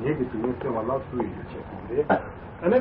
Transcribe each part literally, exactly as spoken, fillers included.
얘기 중에 세월라 수익이 제공돼. 안에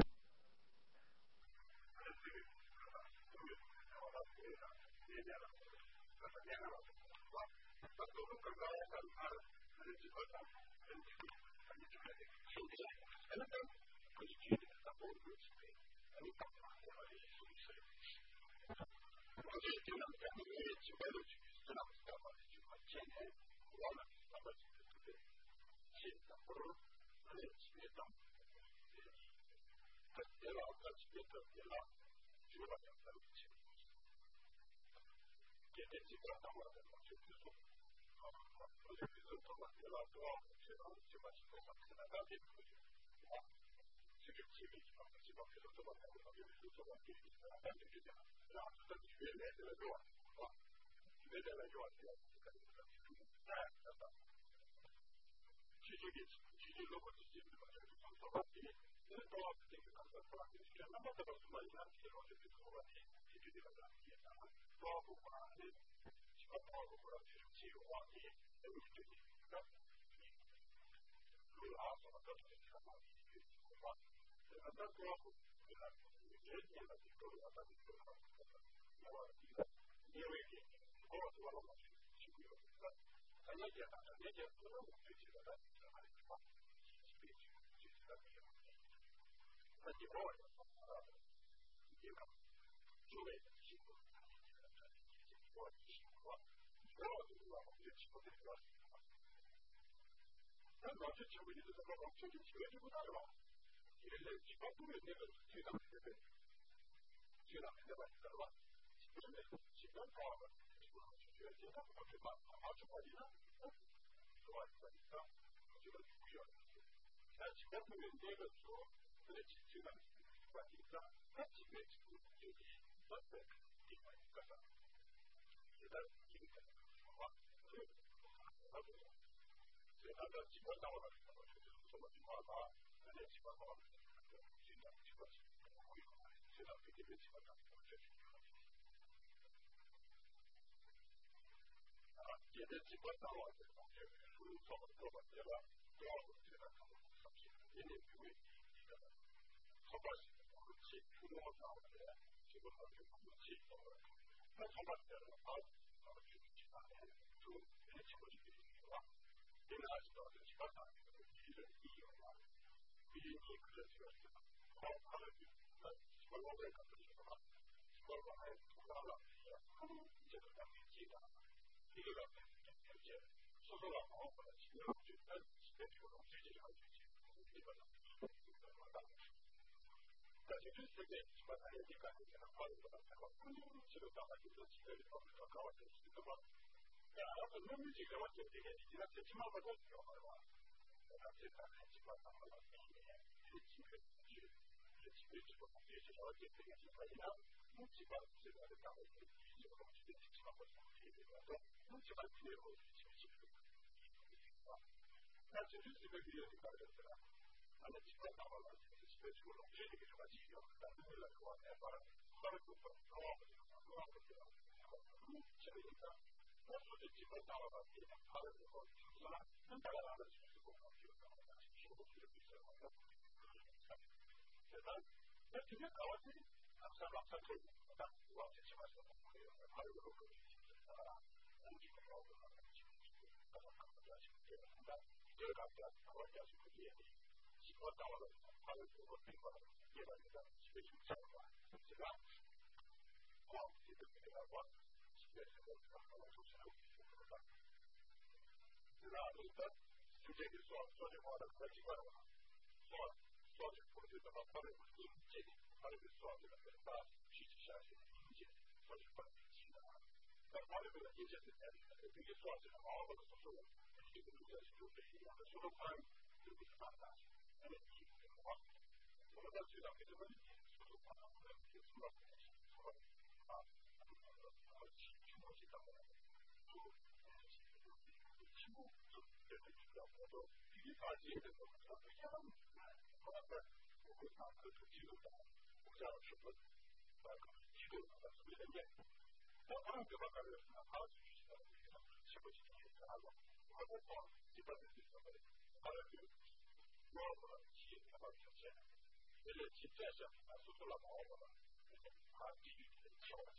我们企业要表现，这个企业上啊，说出了毛病了，啊，地域的挑战。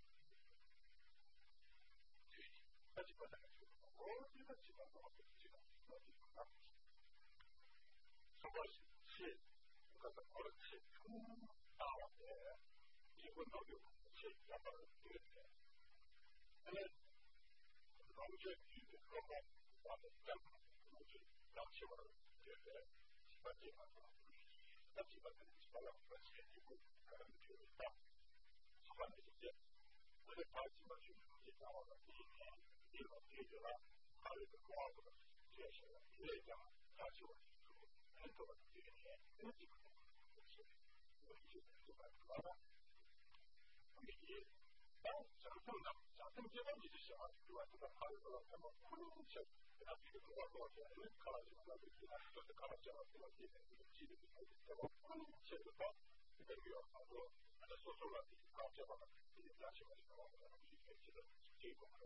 对，那基本上是，我觉得基本上是这个，那这个那，什么是是，我看到我的是从大碗的，结婚到六是两百多的，那么农业局的各方我们政府估计要求了，就是基本上啊。那基本上基本上而且一步可能就是到十万的时间，我的他基本上也到了第一年，第二解决了他这个光的这些一类讲，他就很多的这个年，那基本上就是我们就就把它了。所以当想象的想象这个你是想对吧？这个他这个什么婚姻是。他这个多少多少钱？因为看了这个那个其他就是看了这个这个这个这个记录，这个写的高，这个月好多，他说出了高这个这个加起来这个我们去分析的这个是吧？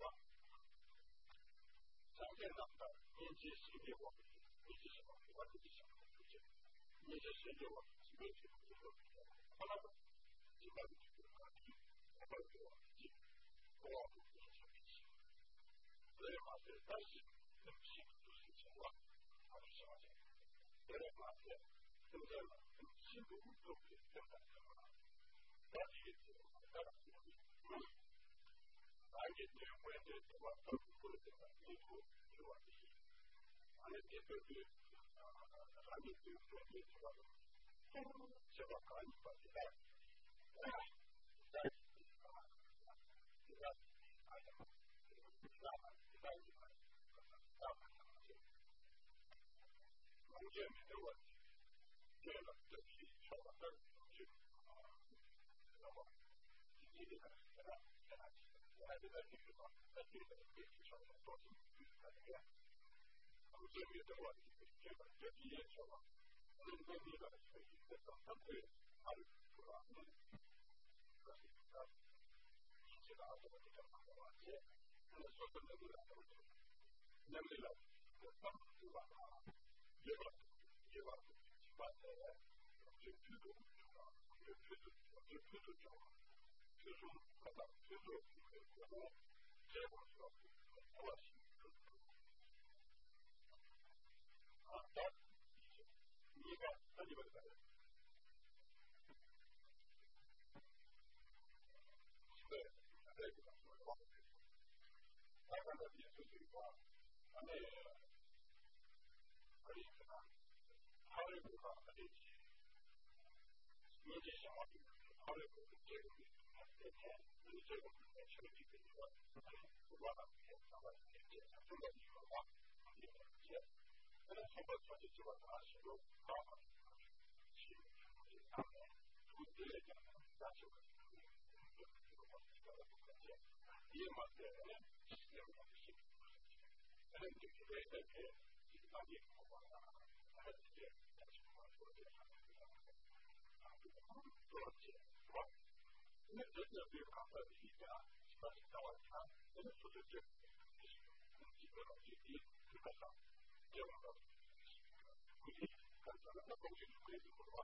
常见的年纪是业务，年纪什么？我自己想的不是，年纪是业务，是没去这个，他那个基本上就是个体，我们这个基，我们年轻人喜欢，所以嘛是但是。那么幸福就是情况，他就相信。别人发现，现在呢，幸福都是正常的了。但是这个当然是不对。而且对我也对这个政府的这个义务有问题，而且对对对啊，而且对对对这个这个可以把这个在啊，这个哎呀，这个那么这个一般。大部分是农业面的问题，这个这是说到这里去啊，那么经济这个现在现在我还是在这个在这个媒体上面做进去的这个农业面的问题，这个这第一说了，农业面的是一个怎么对它的主要的这个这个经济的这个这个环节，那么说真的这个问题。能力了，我当时吧，也把也把把这个就制度啊，就制度就制度教啊，就是可能制度这个我结果是要关系啊，但你看那你们在对这个说的话，他看到也是这个话，他那个。可以看，他这个话他就年纪小，他这个这个这个这个这个这个一个，不管他他把这个这个一个话，这个这，那么后边他就基本上是有办法去去他们从这个讲，那就可以这个这个我这个不可见，因为嘛这个是有东西，那么这个这个这个当地的话。而且，情况说这样的一个啊，这个做起是吧？因为真的对他的理解啊，基本上我看，真的说是这，就是基本上最低基本上这样的估计看咱们的工具规则的话，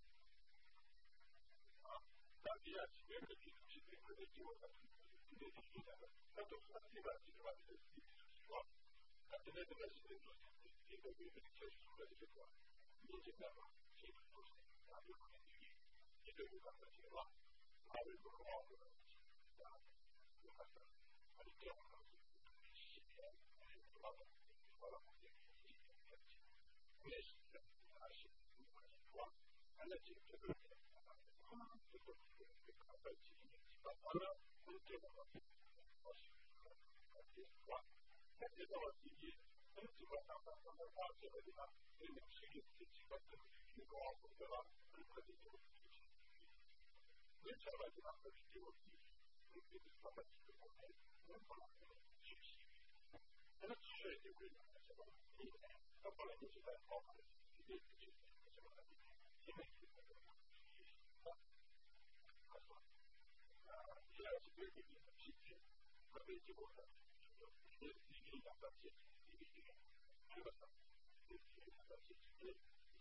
啊，当地啊，前面的地区对这个基本上是这个理解的，那都是基本基本上是理解是吧？那现在这个是这个这个这个确实说的这个年轻的嘛，这个都是啊，有可能去这个有可能情况，他为什么好的啊？有可能他的这样的细节，主要的主要的这个细节问题，也是还是有关系是吧？而且这个可能这个这个在几年几百万了，这个我是很是吧？那这个问题，那基本上咱们到这个地方，这个区域是基本上是高对吧？很快就就就你找到地方的这个地，你这个他们这个方面能不能学习？那么学就会有什么？第一点，那后来你是在高考的直接去什么的？因为这个学习啊，他说啊，第二是对你的兴趣，特别结果的。是一定要到现实，一定这个上，这个要到现实，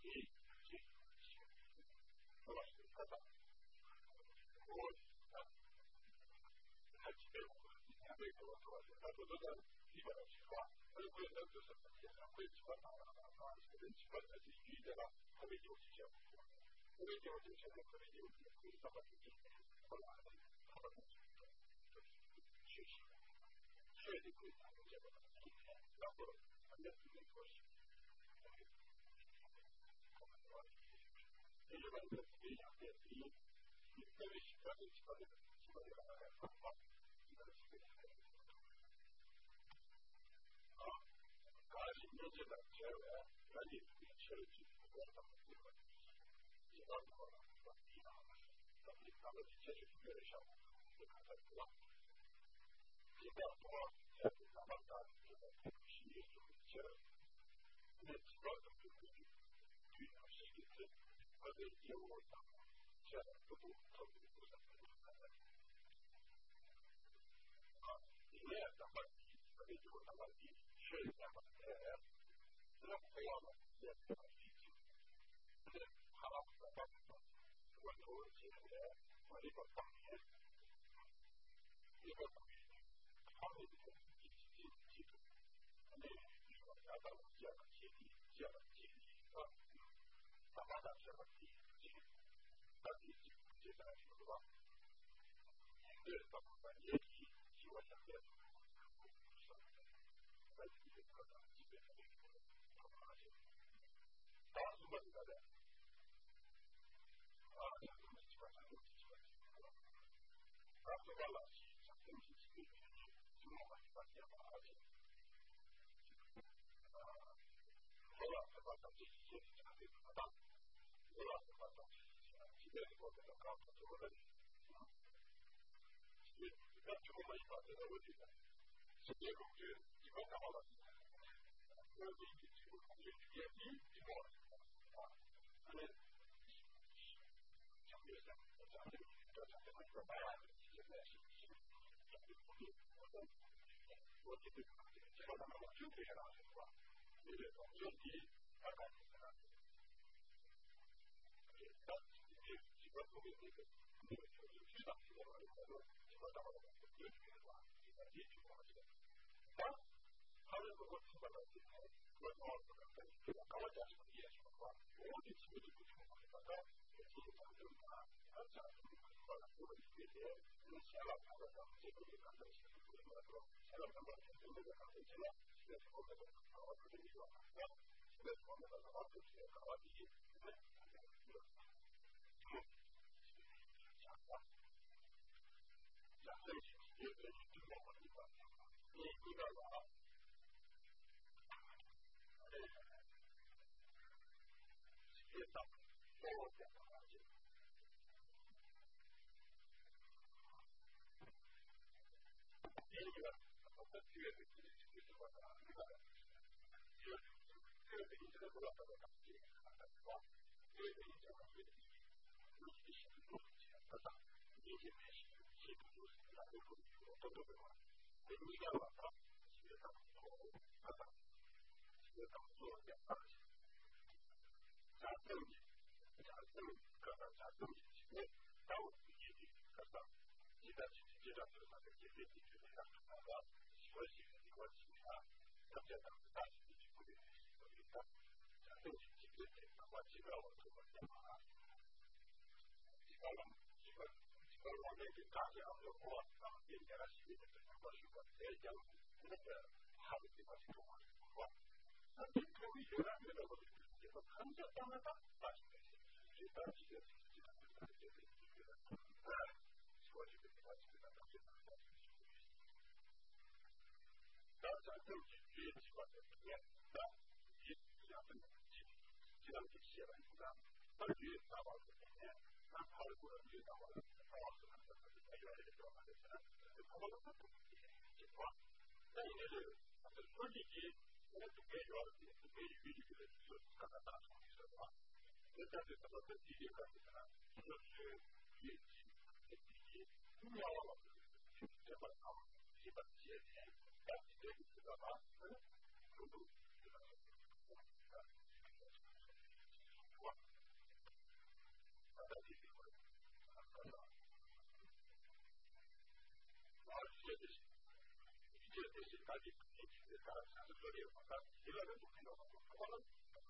가지 그러니까 사실은 아까 이거는 필요가 없고 그거는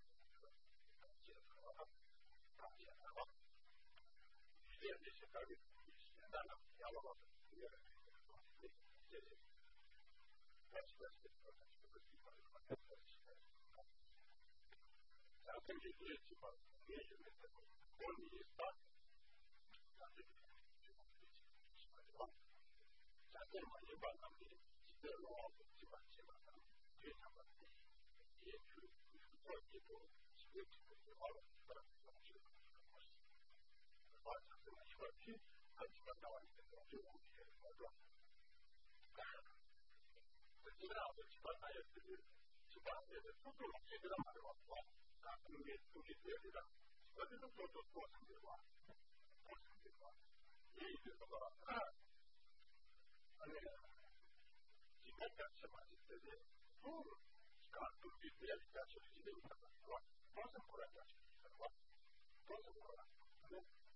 지나가 가지나가 이제 이제 생각이 나나 야와서 이게 이제 같이 같이 자꾸 이제 지금 이제 본인이 딱 자꾸 많이 받는 지대로 지만 지만 뒤에서 예, 그 그것도 지금 지금 바로 그런 정치를 하는 것이 맞아서 이렇게 같이 나와 있는 게 우리의 거죠. 그러나 아주 집안에 그 집안에 소소한 얘기를 말해 왔고, 아, 그게 그게 되리라. 어디서 또또 또 상대와 또 상대와 이 이거가 아니 지금 같이 맞을 때는 또 가끔 이제 같이 지내는 거와 무슨 거라 같이 거와 무슨 거라 네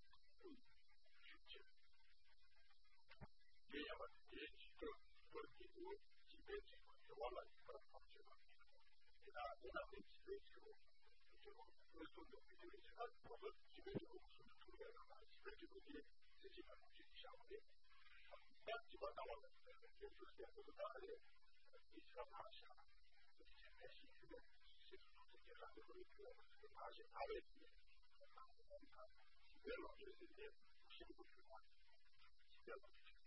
쉽지 이해가 이해 지금 그렇게도 집에 지금 원래 그런 방식으로 나 내가 그 집에 지금 지금 그래서 이제 제가 그걸 집에 지금 무슨 소리가 나 집에 지금 이제 집에 시작하게 딱 집에 나왔는데 그래서 그것도 다 이 사람 하시나 이제 다시 이제 이제 가서 그렇게 다시 다른 집에로 이제 신고 집에로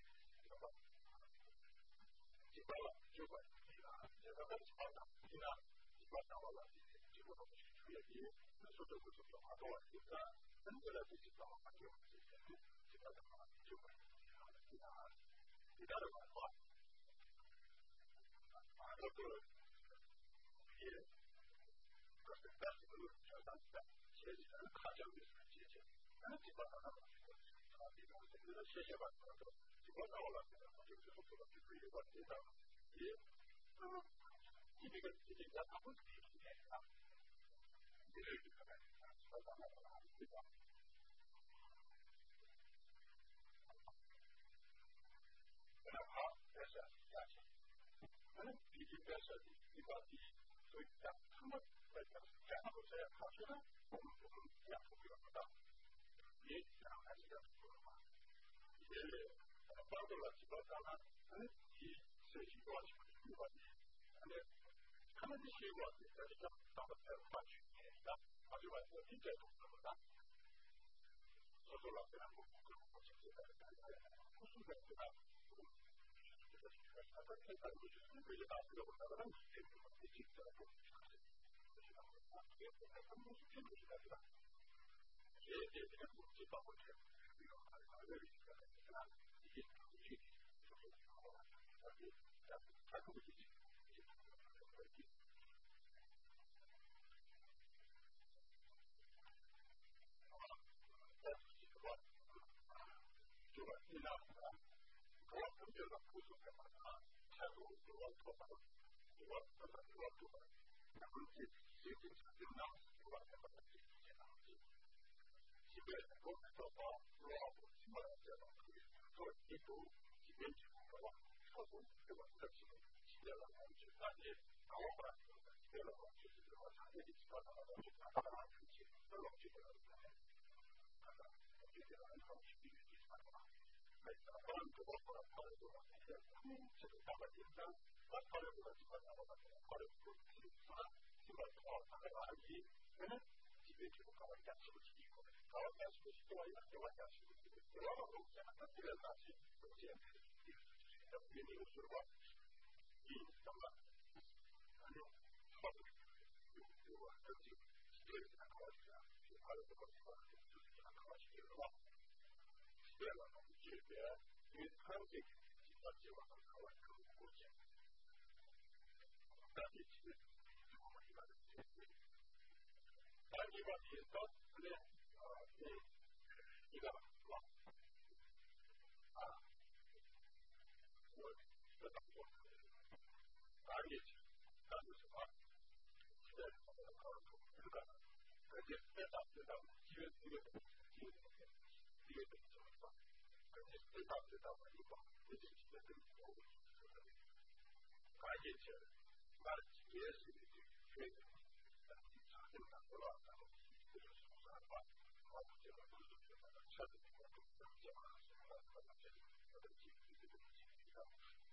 집에로 주고 제가 같이 받아 이나 집에 나와라 지금 주의하기 소득을 좀 하고 있으니까 한글에 집에 가서 집에 나와 주고 이나 기다려 봐 아무도 예 그래서 다시 그 저한테 제시한 가정이 제시 하는 집에 나가 이거 시시가 나도 집에 나와라 그래서 속도가 되게 받는다 예 이게 이게 약간 이게 저는 비즈니스 이바디 소이다 한번 제가 보세요. 사실은 공부를 약속이랍니다. 이 장난이가 그거만. 이제 방송을 집어가나 이 세시고 이바디 근데 하나님 시고 여기 좀 나한테 맞추니까 아주 완전 진짜 좋습니다. 저도 앞에는 뭐 그런 거 진짜 무슨 것이다. 아까 생각을 주시는 그 나스가 보다가는 이게 진짜 关键是那也是一个非常常见的不老的这个手段吧，包括这个车子的这种讲什么或者这种或者基于这种基于的，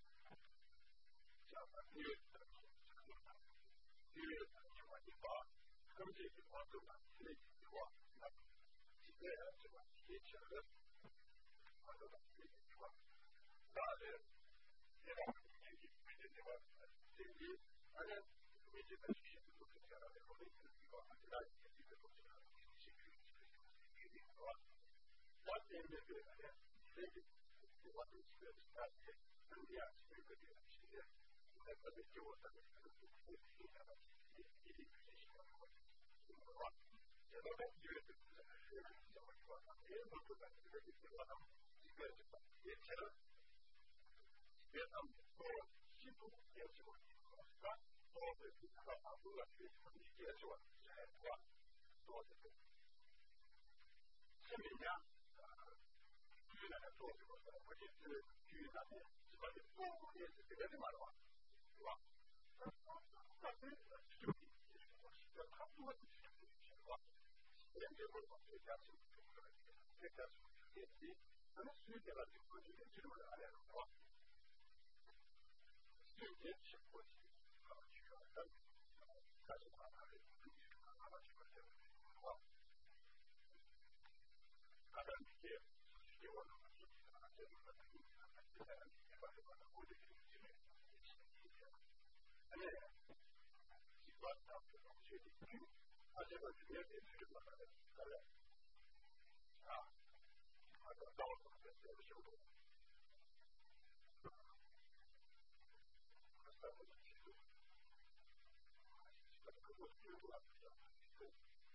像因为这个因为情况的话，根据情况做的那的话，那基本上这个也确实，啊这个这个情况，当然。也把经济每天这个经济，而且每天的学习都是这样的，我们这个这个经济的东西呢，经济是一定是吧？那现在这个呢，这个不管是这个其他的能力啊，这个这个企业，那可能就我这个这个这个现在的一一定是喜欢我的话，这个因为这个这个什么地方，别人都不敢这个地方，这个这个也钱。别他们说西部也是我们说，多的是看法多的是理解是我们是多多的是，是人家呃，居然做这个，而且是居然呢，什么有做也是这个地方的话，是吧？那这个就也是我是要他多的是什么？人家会把这家是这个这家是业绩，那么实际上就会这个这种人来的话。这也是过去他们去了但但是他们还是自己他们去了这个话他的理解是给我们自己的这个的理解他们现在的理解吧这个过去的经验也是理解而且习惯他们这种学习而且我直接给这个他的他的啊他的道德的这个修动三个技术，这个各个技术啊，比较多。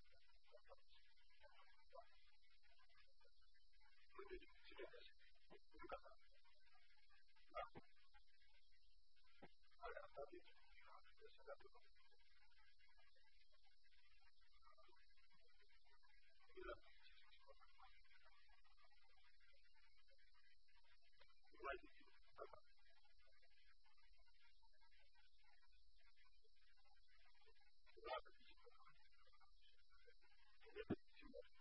所以这个是这个啊，啊，到底啊，这现在这个这个关系这个。主要的是这个新的，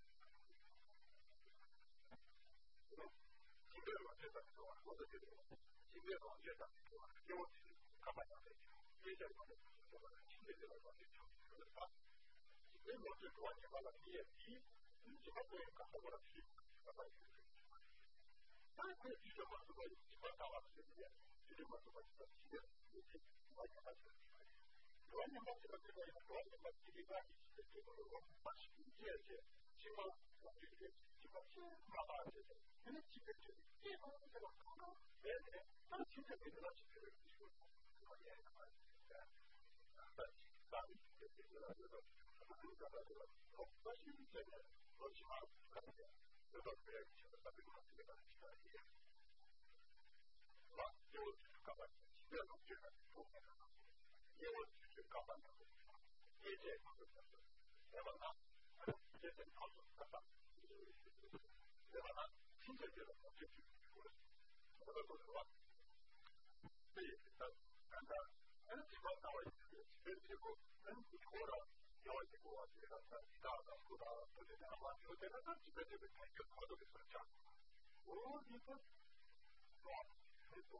新的软件上是吧？或者这种新的软件上是吧？因为他们讲的，接下来的这个新的这个软件就是吧？因为这个软件完了，你也第一，你基本上看到过了屁股，看到屁股。但是可以比较嘛，这个基本上了，对不对？这个嘛，这个这个企业，你去完全把这个。完全把这个这个完全把这个关系的这个我们把理解些，希望我这个这个是慢慢这个，因为这个这个这个这个刚刚别人，但是现在别人这个这个这个也可以的，但是咱们这个这个这个这个这个核心这个核心嘛，这个别人觉得这个这个这个也，是吧？就是刚才这个这个后面的。因为是高班的，业界就是那么大，这是靠着干啥？那么大，新世界的就去说的，我都说实话，这也是他干的，但是地方单位就是跟结果跟不错的，要结果这个在大的不大不对的话，就这个这几个这个开个好多的分享，我你说是吧？没错。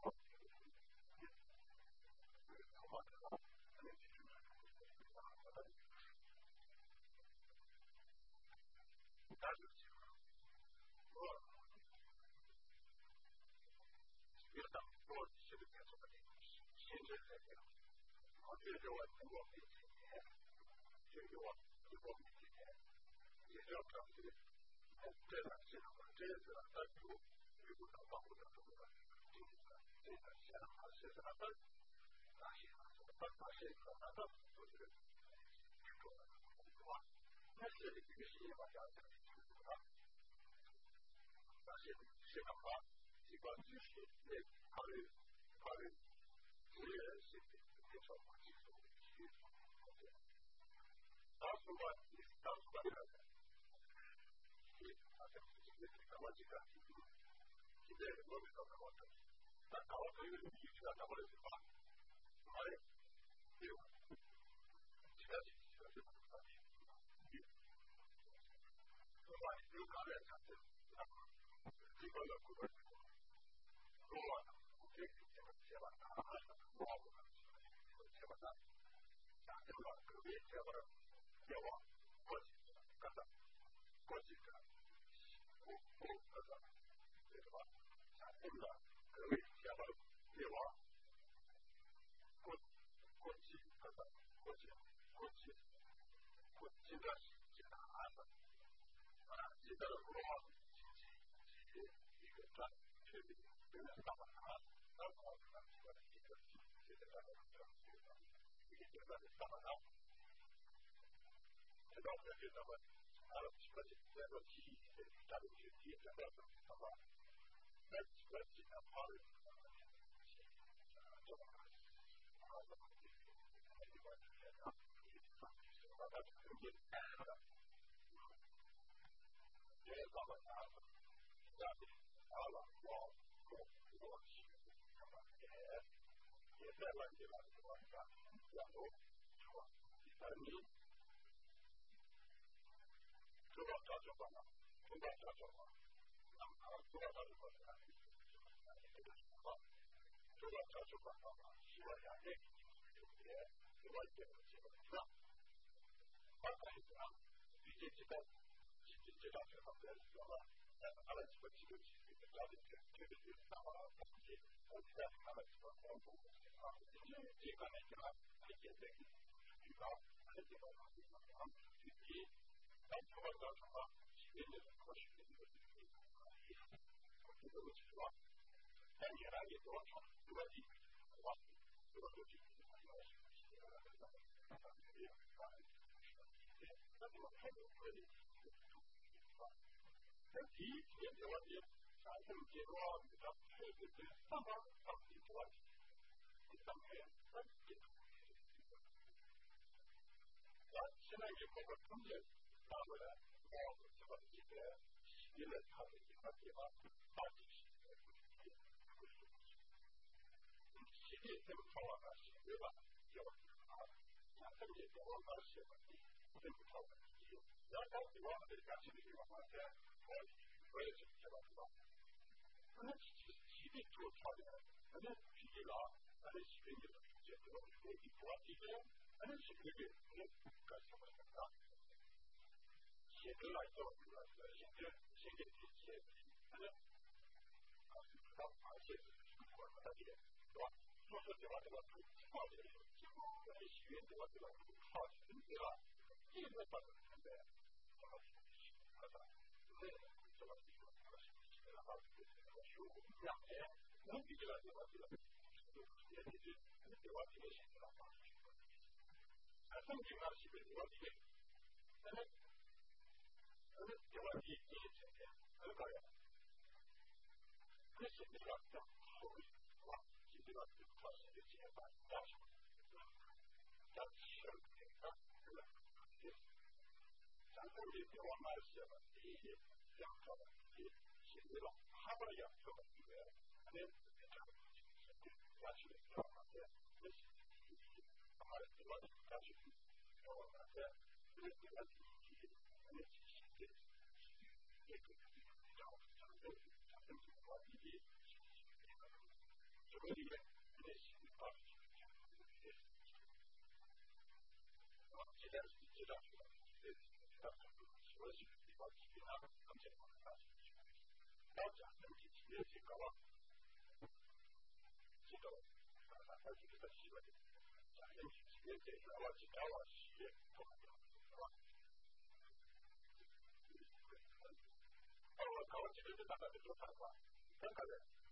但是，我越当做这个年头的新人来讲，我觉得我通过这几年，就有我通过这几年，也要讲这个，这个这个这个单独对不到保护的这个这个这个现在是什么分？那些分那些可能的都是这个对吧？那是这个是一个讲的，对吧？但是市场化机关支持内考虑考虑职业性别介绍和技术需求。当时我当时我看看，你好像是这个这个我这个现在我没搞搞的，但搞这个你知道搞的是吧？ あれではしかししかし難しいまあよくあるやつなんて自分のことでローマの経験者がしばらく話したローマのしばらくでも首しばらくでは個人方個人が多く方では写真が首しばらくではこっち方こっちこっちこっちがしなあさ自他的罗马经济及一个战确定原来大反弹然后呢这个一个这个大反弹一个阶段的大反弹直到这个咱们拿了几个几个个记忆的战略学习整个什么那几个几个跑的这个啊这个这个把它成绩的这个大反弹下面拿了往过过去也也在问题了情况下然后第三名主要抓住什么主要抓住什么那么主要抓住什么这个情况主要抓住什么希望两内也另外一个基本上把它一讲已经知道已经知道这方面有了他们几个几个几个了解这个就是大把东西而且他们几个公布啊这个呢就而且这个预告而且呢这个啊具体当初我造成了企业的科学的一个这个情况但越来越多场这个地啊这个就具体的要求那么还有可以那第一天的问题产生结果比较确定的上班上的问题上面分析那现在有某个中间拿回来包括这个这个新的它的一个地方到底是系列这个方法呢是对吧有啊那这个地方呢是问题这个方法然后地方的感情的地方发现我我也是这么知道那其实其实做出来的那皮了那是皮的这个那地方这边那是皮的那个什么什么写出来之后这个现在现在这些那啊知道而且是我们的点是吧说说这个这个靠这个经过这些学员这个这个靠这个这个本身的这个这个这个这个这个然后这个学务两年能比这个这个这个也就是这个这个现在的话啊正经的是这个这个那么那么这个第一层面这个人这是这个叫后面啊这个这个它是这些把大小叫全这个这个咱们这个我们写了第一两条的第一写对了他们两条的这个那边这个下去的这个这是第一他们这个下去然后呢这这个这个第一那么其实这这个叫长辈长辈这个第一这个里面这是把啊现在是知道这个这个所有的地方其他更加广大要讲整体企业这个这个啊它这个习惯讲整体企业这个我知道了企业不可能是吧哦我搞这个大概是做啥的话刚开始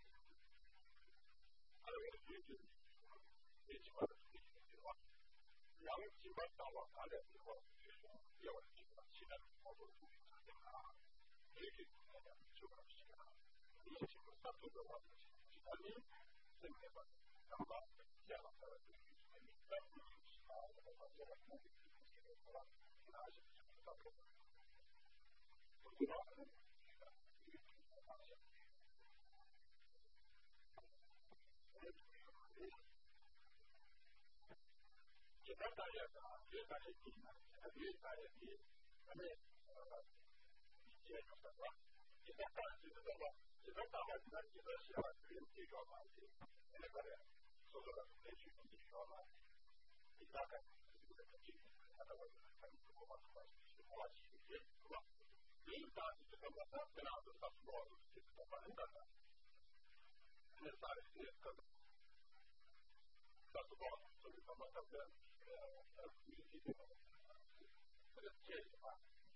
还有一个规矩最起码的规矩的话然后基本上我大概以后就是要这个其他的操作注意这个啊这个就可以了你这个上头的话其他的这个吧然后这样的对于你在你其他的话这个目的这个的话那是什么上头的我知道这个方向 제가다야가 제가의 기나 제가의 기 아니 제가가 제가가 제가가 제가가 난 제가시아 그림지가 많지 내가 그래 소소가 내시 좀지가 많지 제가가 제가가 지금 하다가 한 그거 맞고 뭐하지 이게 그거 이따 제가 나도 사서 제가 받는다 근데 사례 제가 First of all, so we come up with a community for the church of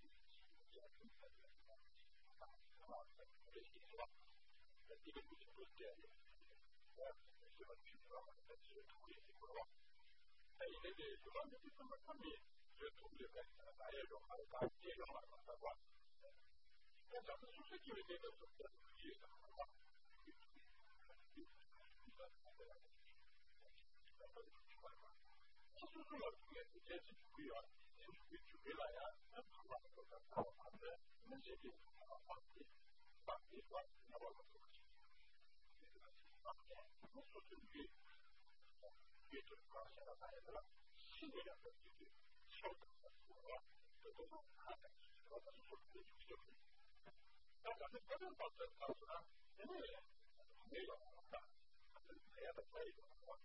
수술을 통해 대체 주의와 주의 주의라야 한방법과 사업하는데 문제이 바뀌 바뀌고 나와서 그렇지. 밖에 수술이 이게 가셔야 되나 신경을 쓰지. 처음부터 또 하나 수술을 주죠. 그러니까 그런 것들 가서나 네. 내가 해야 될 거예요.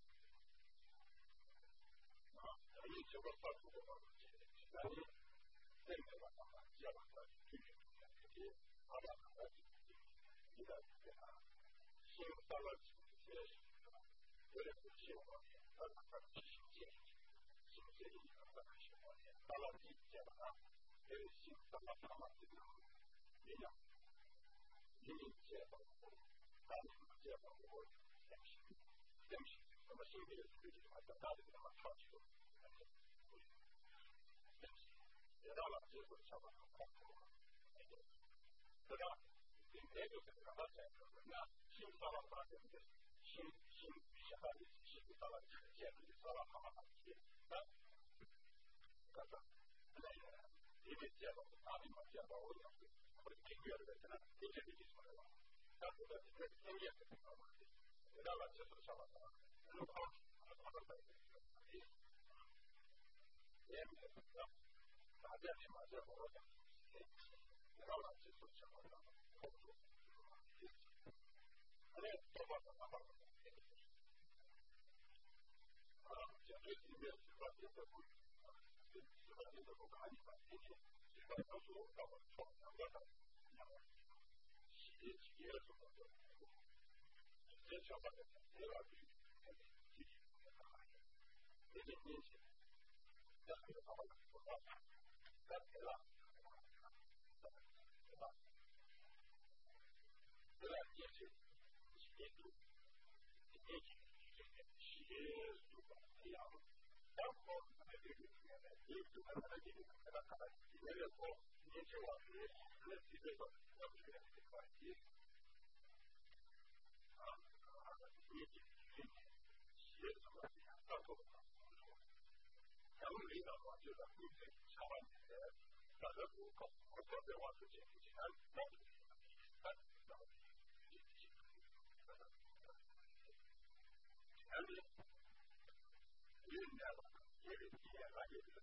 이 저거 가지고 가지. 나는 생각을 하다가 지나가다 뒤에 알아가다 이다 내가 신경 따라 지금 그래 보시고 나가 지시지. 신경이 나가 시고 따라 지잖아. 그 신경 따라 맞는 그냥 이미 제가 다른 제가 보고 샘시 샘시 그거 신경을 쓰지 말다 다른 데만 터치고 내가 지금 잡아놓고 그러나 내가 생각할 때 그러나 신사람 받는데 신 신비하는 신사람 제일 사람 하나씩 나 그러니까 이게 제가 아니 맞지가 어려워 그렇게 기회를 내가 이제 이제 말해 봐 나도 그렇게 생각해 내가 저도 잡았다 그리고 하다 얘는 나중에 맞아 보자. 내가 같이 소치하고 아니 또 봐봐 봐봐. 아, 저기 이제 수학에서 수학에서 뭐 많이 봤지. 수학에서 수학하고 수학하고 시에 지혜를 좀 얻어. 이제 저번에 내가 이제 이제 그래서 봐봐. 그래서 그래 이제 시에도 이제 시에도 그냥 담고 이렇게 하는 게 내가 가다 이래서 이제 와서 그래서 집에서 어떻게 해야 될지 아 이제 시에서 그냥 담고 우리가 와서다 이제 잡았는데 나도 그 어떻게 와서 지난 뭐 아니 이제가 이게 이게 가지고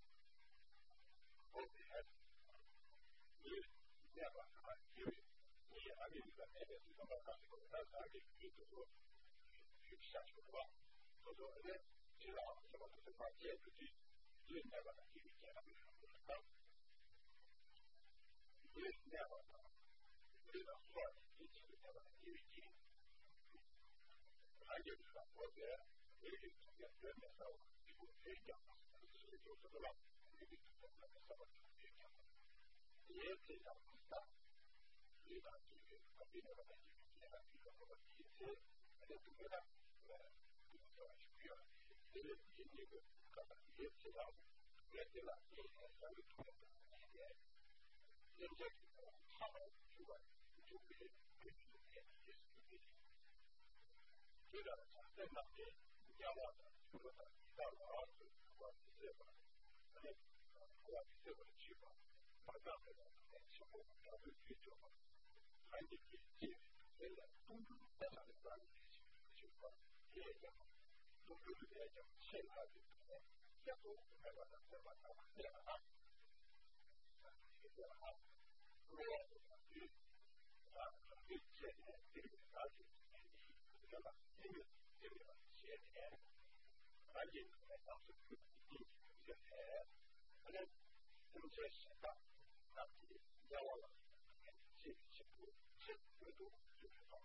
어디 해 이게 내가 이게 이게 아니니까 내가 지금 가지고 나서 하게 되고 시작하고 저도 이제 제가 저것도 좀 맞게 되지 이게 내가 이게 제가 그러니까 이게 내가 우리가 수학 이제 내가 이게 알겠다. 어제 이렇게 연결해서 이거 얘기하고 그래서 저도 이렇게 연결해서 얘기하고 얘기가 있다. 우리가 이게 거기다가 얘기가 이거 이제 그래도 내가 이거 아시고요. 이제 이제 가다 얘기가 얘기가 이해하는 통해서 이게 이제 하고 주가 준비 제가 생각해 야와다 그거다 이다가 그거 있어요. 근데 그거 있어요. 지금 바닥에서 치고 나도 뒤죠. 아니 이게 내가 동동 바닥에 가는 게 지금 그거 얘기야. 동동이 내가 생각하기 때문에 계속 내가 내가 내가 내가 그래서 아, 이제 이렇게 가지 내가 이게 이게 시에 아직 내가 그 이제 해 근데 좀 제시다 같이 야와라 지지고 지고도 좋다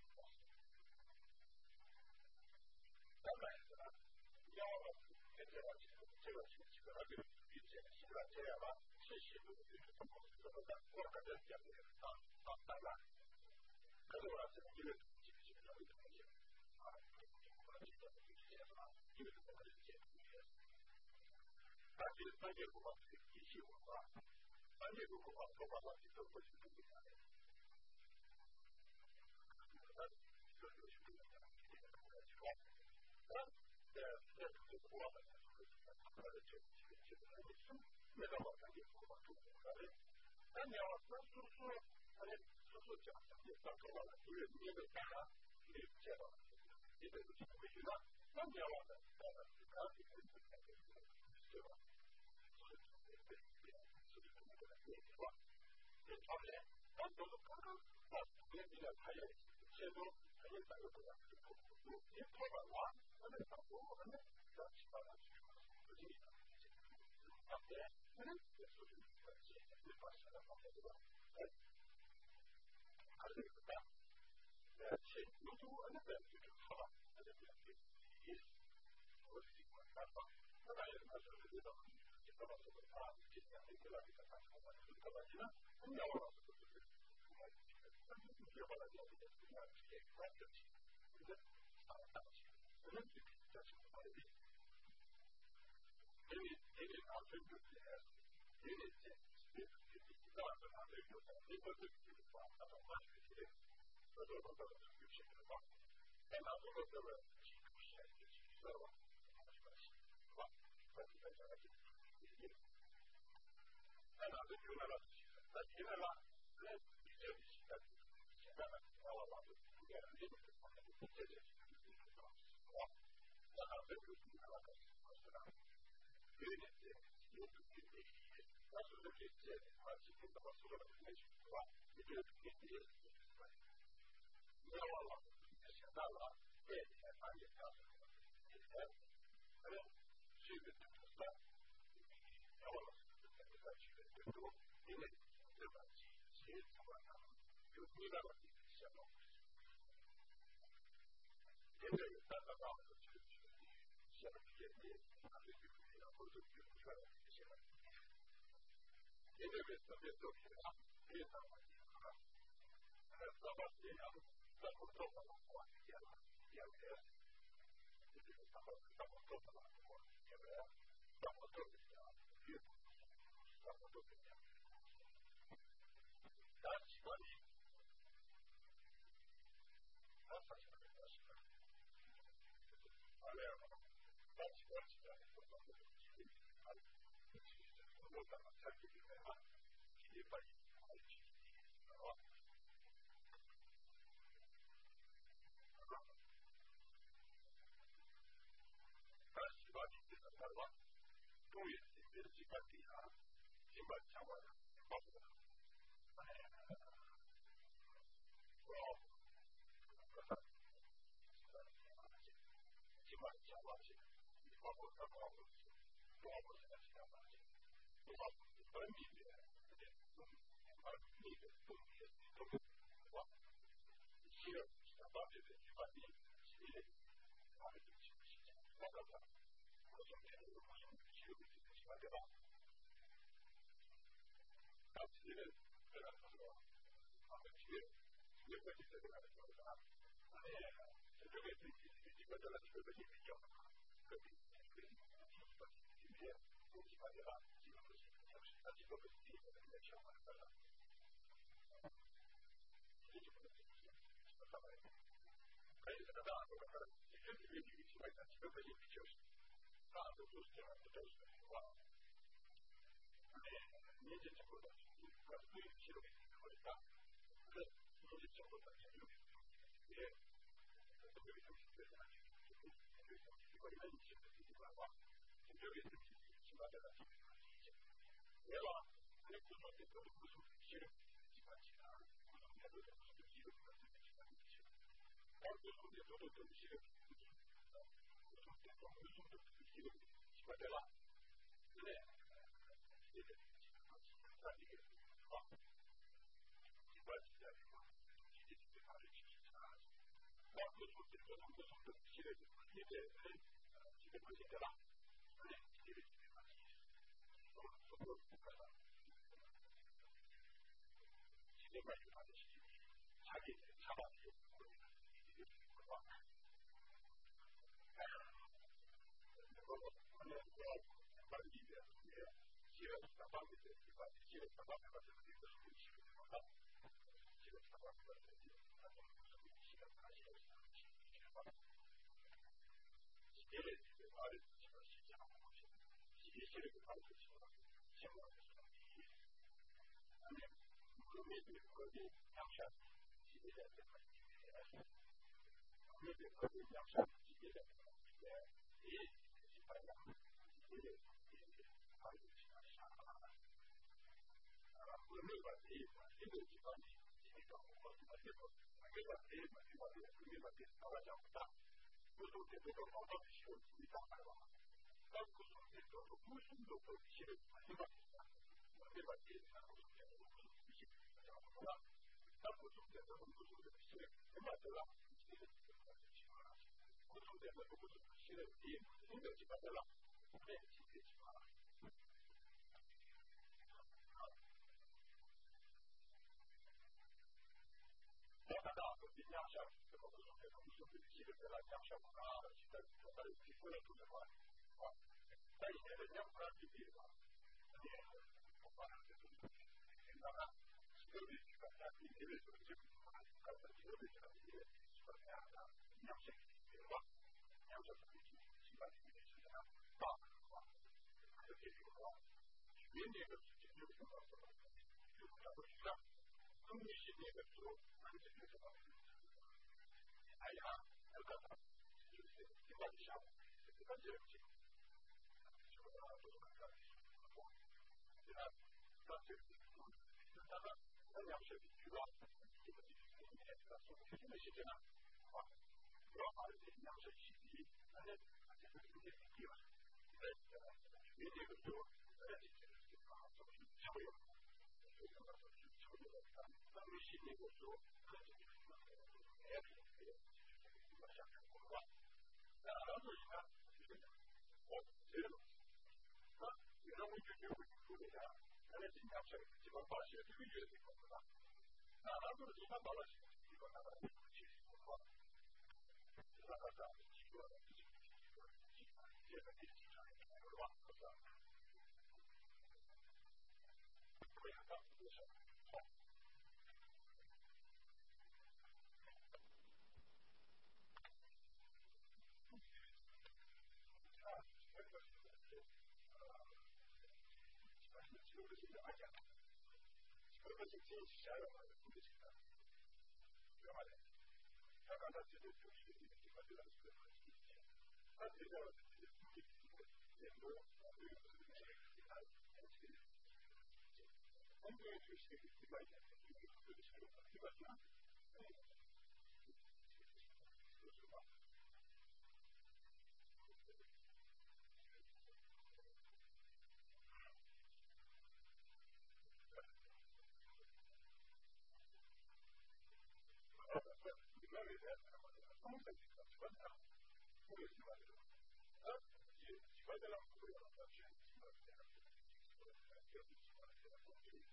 그러니까 야와라 제가 제가 지금 하기로 이제 시간 제가 실시도 좀 그러다 그러다 이제 아 아따라 그래서 이제 지금 하고 있는 게 아, 이제 이제 다시 다시 그거 이시고가 다시 그거 그거 같이 또 보시는 게 아니에요. 島では決めましょう。では、ね、この手と無数で知る一番違う。この手と無数で知るが出てきたんでしょう。この手と無数で知る無数でこの手と無数で知る島では、ね、出てきたんですが、できるのは、一番違う。事実である事実がある。まあ、無数でこの無数で知るで、ね、知るまででは、ね、知る知るまでです。そこから、知るまでまでして、下げて、さばきをこれができるということは、この、この、バンディであって、知らしたばけて、知らしたばけが出てくるという知るのが、知らしたばけが出てくるというのが、知らしたばけが出てくるというのが、知れるというのがあるとしか知らないかもしれない。知り知るというのがあるとしか知らないかもしれない。この目でこれで役者知りだって書いていて、目でこれで役者知りだって書いていて、ええ、失敗だ。ええ、あるとしか知らない。これ目がええは、ええ時間に知りだと思ってたけど、目がええまではよく目が出たらじゃんだ。無数でどこか分かってしようと見たからは、各個の伝統と無数のことを知るというのが、目がええなことで無数に知るというのが、各個の伝統と無数で知るというのが、知るというのが一番ある。無数で無数で知るというのが一番ある。ね、知る一番ある。だから、役者とか無数で無数で知るから役者とか知ったりとか聞こえるというのは、大体で役者っていうのは、ね、お金でというのが、白い時間が見てるというのが、白い時間で一番やった役者っていうのは、役者と一番見てる人が、まあ、そういうのは、現在の地球のことが、いうことが、運命心理学を感じることが、あいや、よかった。そして、今でしょう。感じるうちに、それはどうなるかでしょう。では、感じるうちに、だから、何をしているか、自分自身にね、その説明してな、まあ、これはある程度、役者自身に、ね、自分にできるわ。で、見ていると、何をしているか、そういう作用。そういうのが、そういう作用が、運命心理学を感じているわけですね。今、社会これは、だから、あの人が、をゼロです。まあ、いろんな状況を作るが、誰しに役者が一番バシッというようなことが、だから、あの人がバシッというのが、欲しいことは、だから、地球は、地球は、地球は、地球は、地球は、これは、これは、これが、どうしよう。私は人種者をまだ見てきた。今まで。だから、自分としているというか、自分としている。だって、だから、自分としている。全部、そういうことで、ある。本当にしている。今言ったということでしょうか。今言った。そうすれば。今までやったら、その人たちが一番だ。こういう人がいる。あ、一番だな、これは私は一番だな。そうですね。今日一番だな。本当に。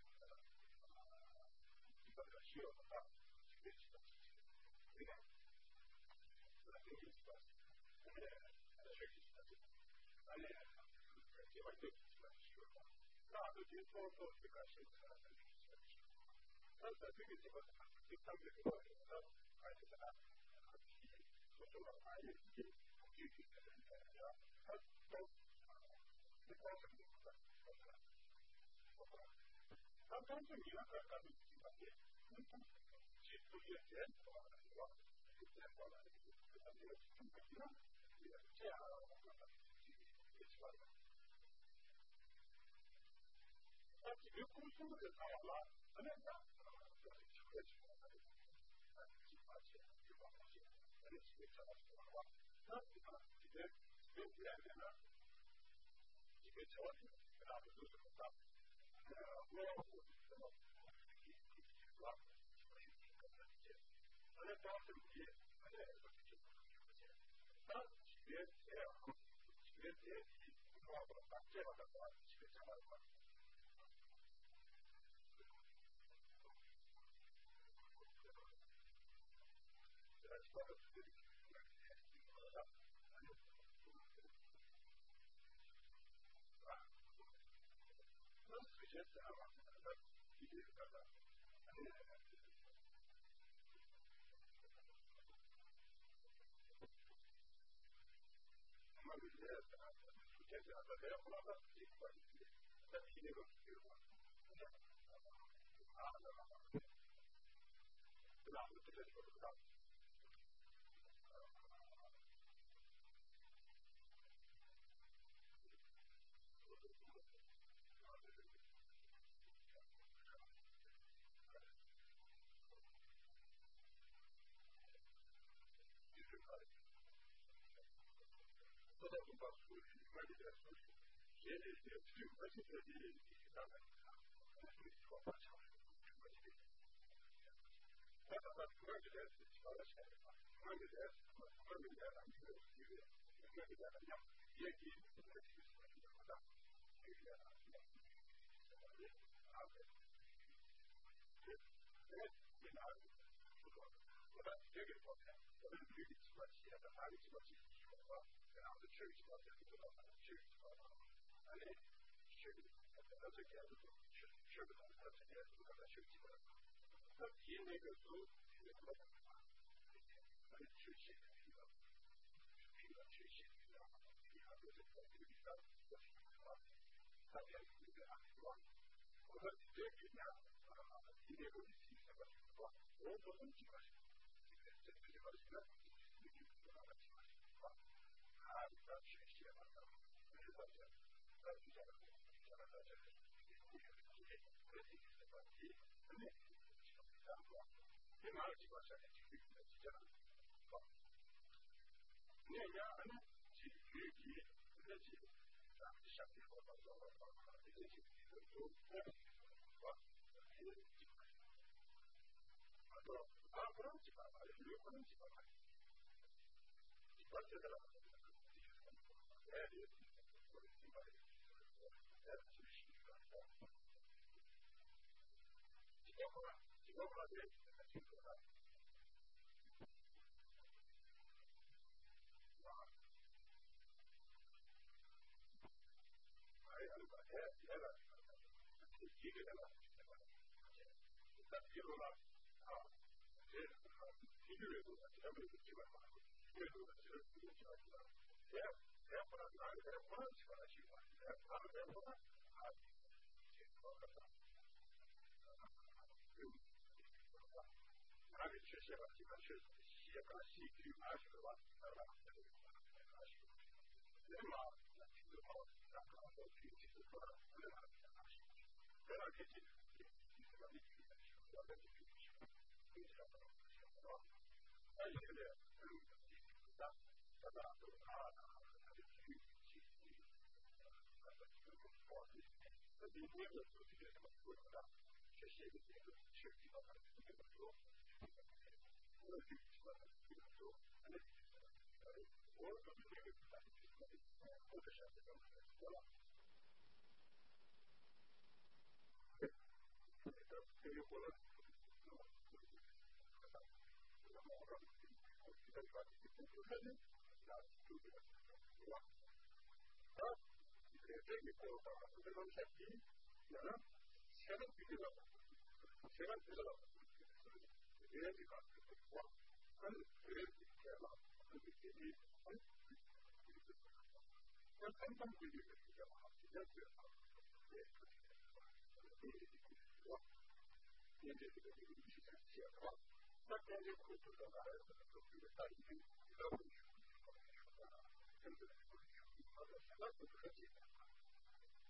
一番だしようとか、嬉しいとか。でね。それだけに一番。でね、私は一番だ。あれ、一番だ。一番しようとか。まあ、あと人口と世界史をさらに一番しようとか。なんか、次一番だ。一番だけど、書いてたら、そうはああいうふうに言うていただいたら、ちゃんと、で、この先のことが、簡単に言わなかったんですが、本当に、じっと言ってやるとか、は、言ってやるとか、言ってやるとか、じゃあ、一番だ。 他这个公司的他了，他那个这是这个情况，他几块钱一万块钱，他那几个找到什么话，他这个这个这个原来呢，这个条件跟他们都是很大，呃，我我什么，是吧？他那当时你，他那个就是他学这样，学这些，我我把这样的话学这样的话。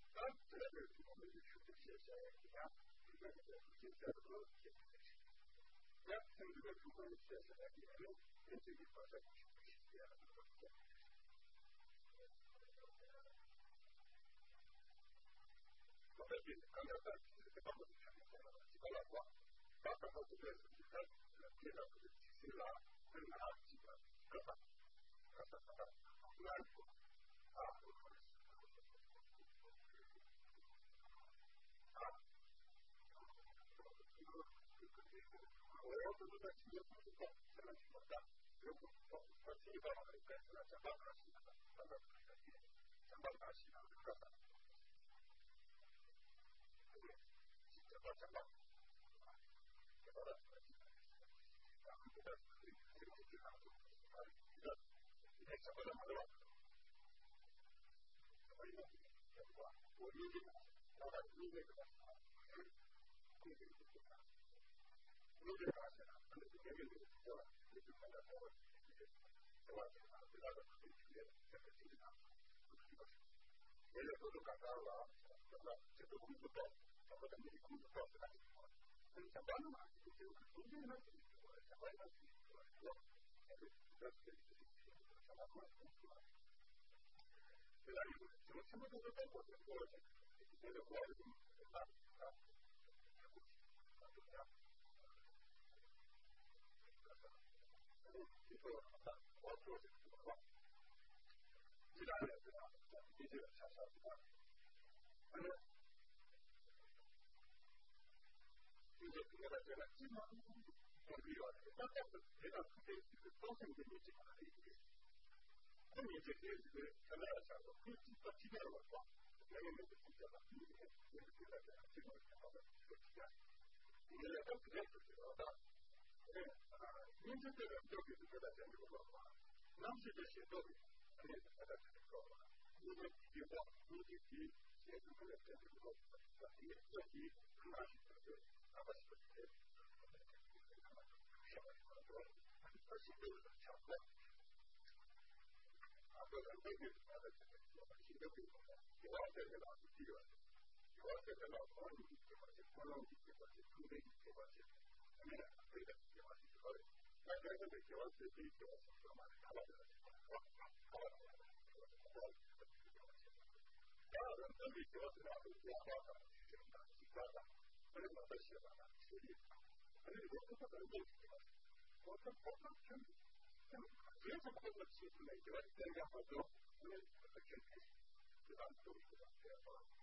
当然这个地方的艺术的写下来一样，那个现在的写那从这个地方写下来以后，跟这个发生是不是一样的？我在这里刚刚在这个方面上面讲了几个老话，刚刚好这个是你看介绍这个其实啦，跟哪几个各方各方各方难度啊。我要是在企业部的话，现在情况下，如果我我第一个我应该是想办法去的，想办法去，想办法去的，干啥？对，想办想办法，想办法去，然后这个这个市场啊，一个一个什么的嘛，对吧？什么一个对吧？我理解，老板理解这个啊，理解这个。你这个是啊，可能是别人的对吧？你就看到他们对吧？对吧？对对这个经常别人都都感到了，对吧？这个工作到，或者你工作到是哪情况？你上班了嘛？你就中间那是上班那是对吧？那是那是上班嘛，对吧？什么什么都是在过程过程，那个过程啊啊，怎么样？你说我做这个什么？自然的对吧？你这个想想对吧？反正你这这个这个基本上没必要的，但是别的这个高兴的你基本上可以理解。那你这些这个可能要想说，你这个体验的话，没有那个体验了，你你你在这样这种情况的这个体验，你也都不认识这个的。对啊，您这个人就是这个在这个说话，那是这些道理，你也在这个说话，你这句话，你这句写出来的这个说话，你这句那是不对，那不是不对，什么对吧？而且这个强调。啊，这个对对他的这个说法，新的对话，有啊，这个老是第二，有啊，这个老高你这块是高你这块是中等这块是，后面对的这块是高的，那这个对这块是对这块是什么？他把这个高高高高当然，这里主要是两种变化的，是这样极端的，不能把它写完了，所以，反正我不可能问题的，我这我这全。为什么我其实每个人在两个中，因为这个全体对吧？都是这样的，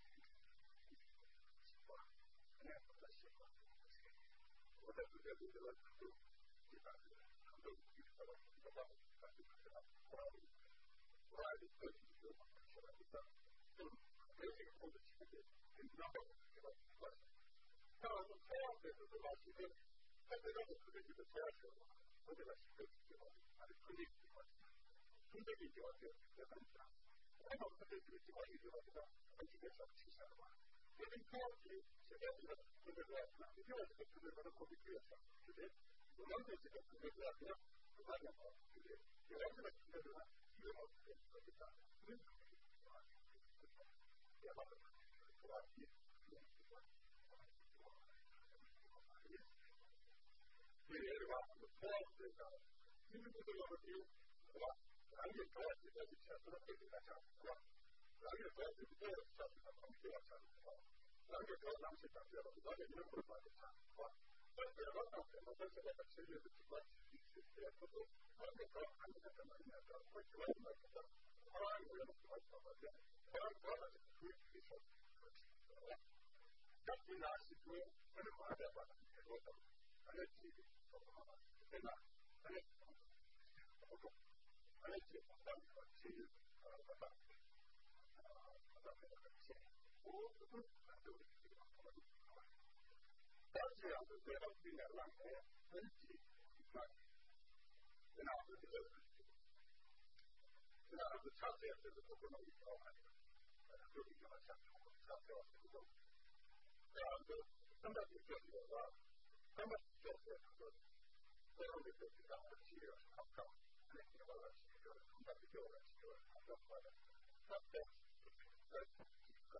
习惯，那样的习惯。我在这个这个程度，一般是程度比较高，比较高，但是这个国外国外的个体就说了一个，嗯，没有这个控制区别，跟两个这个关系。当然，这样的这个其实，它这个是这个这样说的。我这个是个地方，它的空间地方，空间地方就也很大。我们这个这个地方一直到这个很几个小区下的话，因为高级现在这个这个那第二这个这个它的空间比较小，对不对？我们对这个这个这个这个不太讲好，对不对？有的这个这个这个这个这个这个大，为什么啊？别把这个是吧？一对的吧？我这个。因为这个要求，是吧？咱也主要是在这前头的背景来讲，是吧？咱也主要是这个上面的方面要讲，是吧？咱也主要咱们是讲这个，咱也没有办法去讲，是吧？但是老讲什么，但是那个其实是主要是是这样不多，咱也主要看这个什么呢？我主要是那个，当然有人喜欢讲的这样，当然主要的是属于推销，是吧？但是呢，是说不能把这把它给落到，反正基础，对吧？反正。而且我当时其实呃我当时呃我当时很闲，我我都很多的这个我们但是啊，这个对呢，让人分析那那是这个，那是差这样这个都不能遇到啊，呃，就比较像差这样这个，这样子，那么就是说啊，那么就是说，这样的就是让我企业上上。那个是那个，那是就那是就那个，那个那个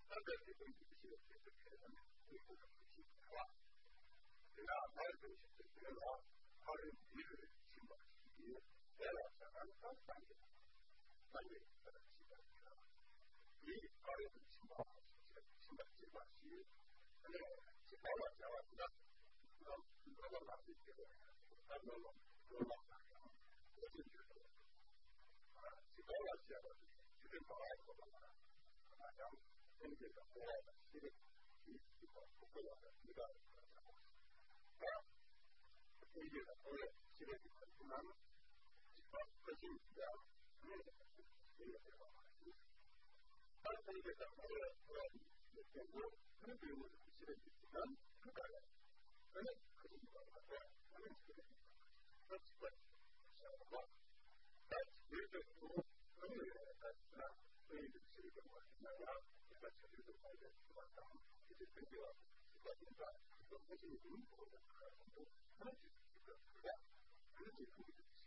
大概这种一些这个别的呢，对这个不计的话，对吧？那这些这个的话，他是一个情况是一，来了才按照三个，三个呃基本上，一二个情况是情况基本是，那个是包了讲了那那那个哪些这个，那个那个那个，我就觉得啊，是包了讲了，就是包了说了，啊，然后跟这个包了这个一一个不够的一个啊，跟这个包了这个很难。核心的那个那个地方，但是这个那个呃，中国可能对我们现在难不大了，可能核心的那个可能这个地方，那这个想的话，但是这个可能但是呢，对于这个我们大家这个确实是发展是吧？咱们这个这个这个现在这个核心的中国的可能都可能就是这个质量，可能这个。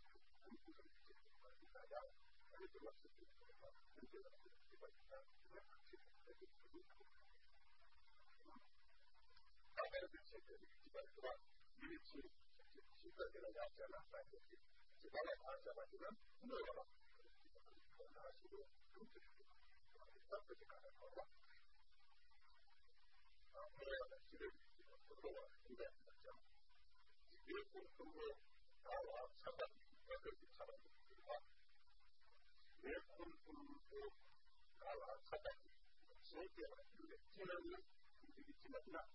大家还是怎么去做的话，跟这个这个大家去这个大概这些个基本是吧？因为其其在这个两千两百多斤，基本上它这个就能没有了，那是有有这个，咱们就看得到吧？啊，没有的，这个这个不够啊，应该怎么讲？因为通过大网上的那个上的的话。也空空都搞了差不多，所以这个尽量呢，这个基本上，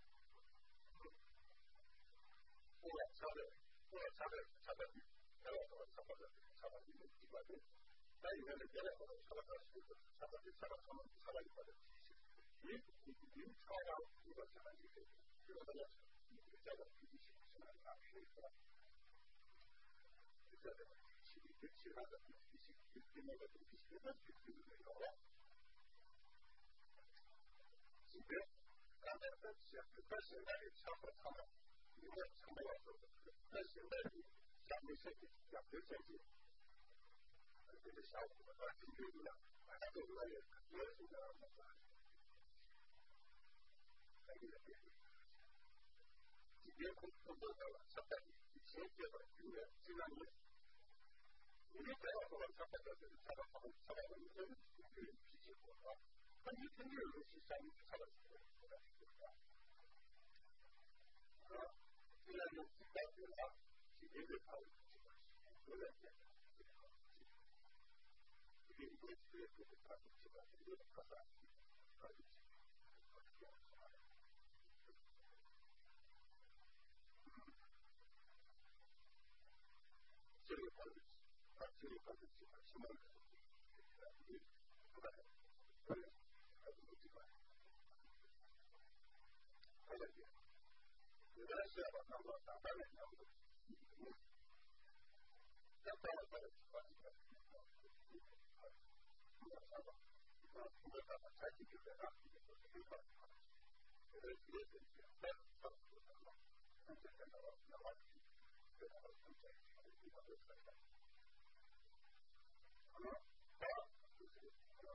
后来差的，后来差的差的，后来说差不多差不多一百多，但有的别的说差不多是差不多差不多差不多差不多一百多，你你你超了一个相当于是，这个大家你这个价格必须是哪里哪里是吧？这个其其他的一些另外的东西，那就是没有了。今天刚才在讲，在现在的生活上面，因为成本要说的，在现在的消费设计、消费设计，这个效果和经济力量，大家都越来越越来越那个，那个那个，今天空空多的了，现在以前这个永远虽然你。因为这样说他把这个他把他他把这个人有脾气火啊，他一天就有去三他的这个这个这个啊，虽然有几百个啊，几百个他这个有点点这个这个一个这个这个他这个这个他的他的这个他的。啊，这个方面是很什么的，对，对吧？对，还有这个，还有这个，有的是要把那个打翻了，然后，嗯，要翻了翻了，把这个，啊，这个啥吧，啊，这个啥吧，才去这个啊，这个这个，这个这个这个，那差不多了，那这个那个那个，这个这个这个这个。可能啊，就是呃，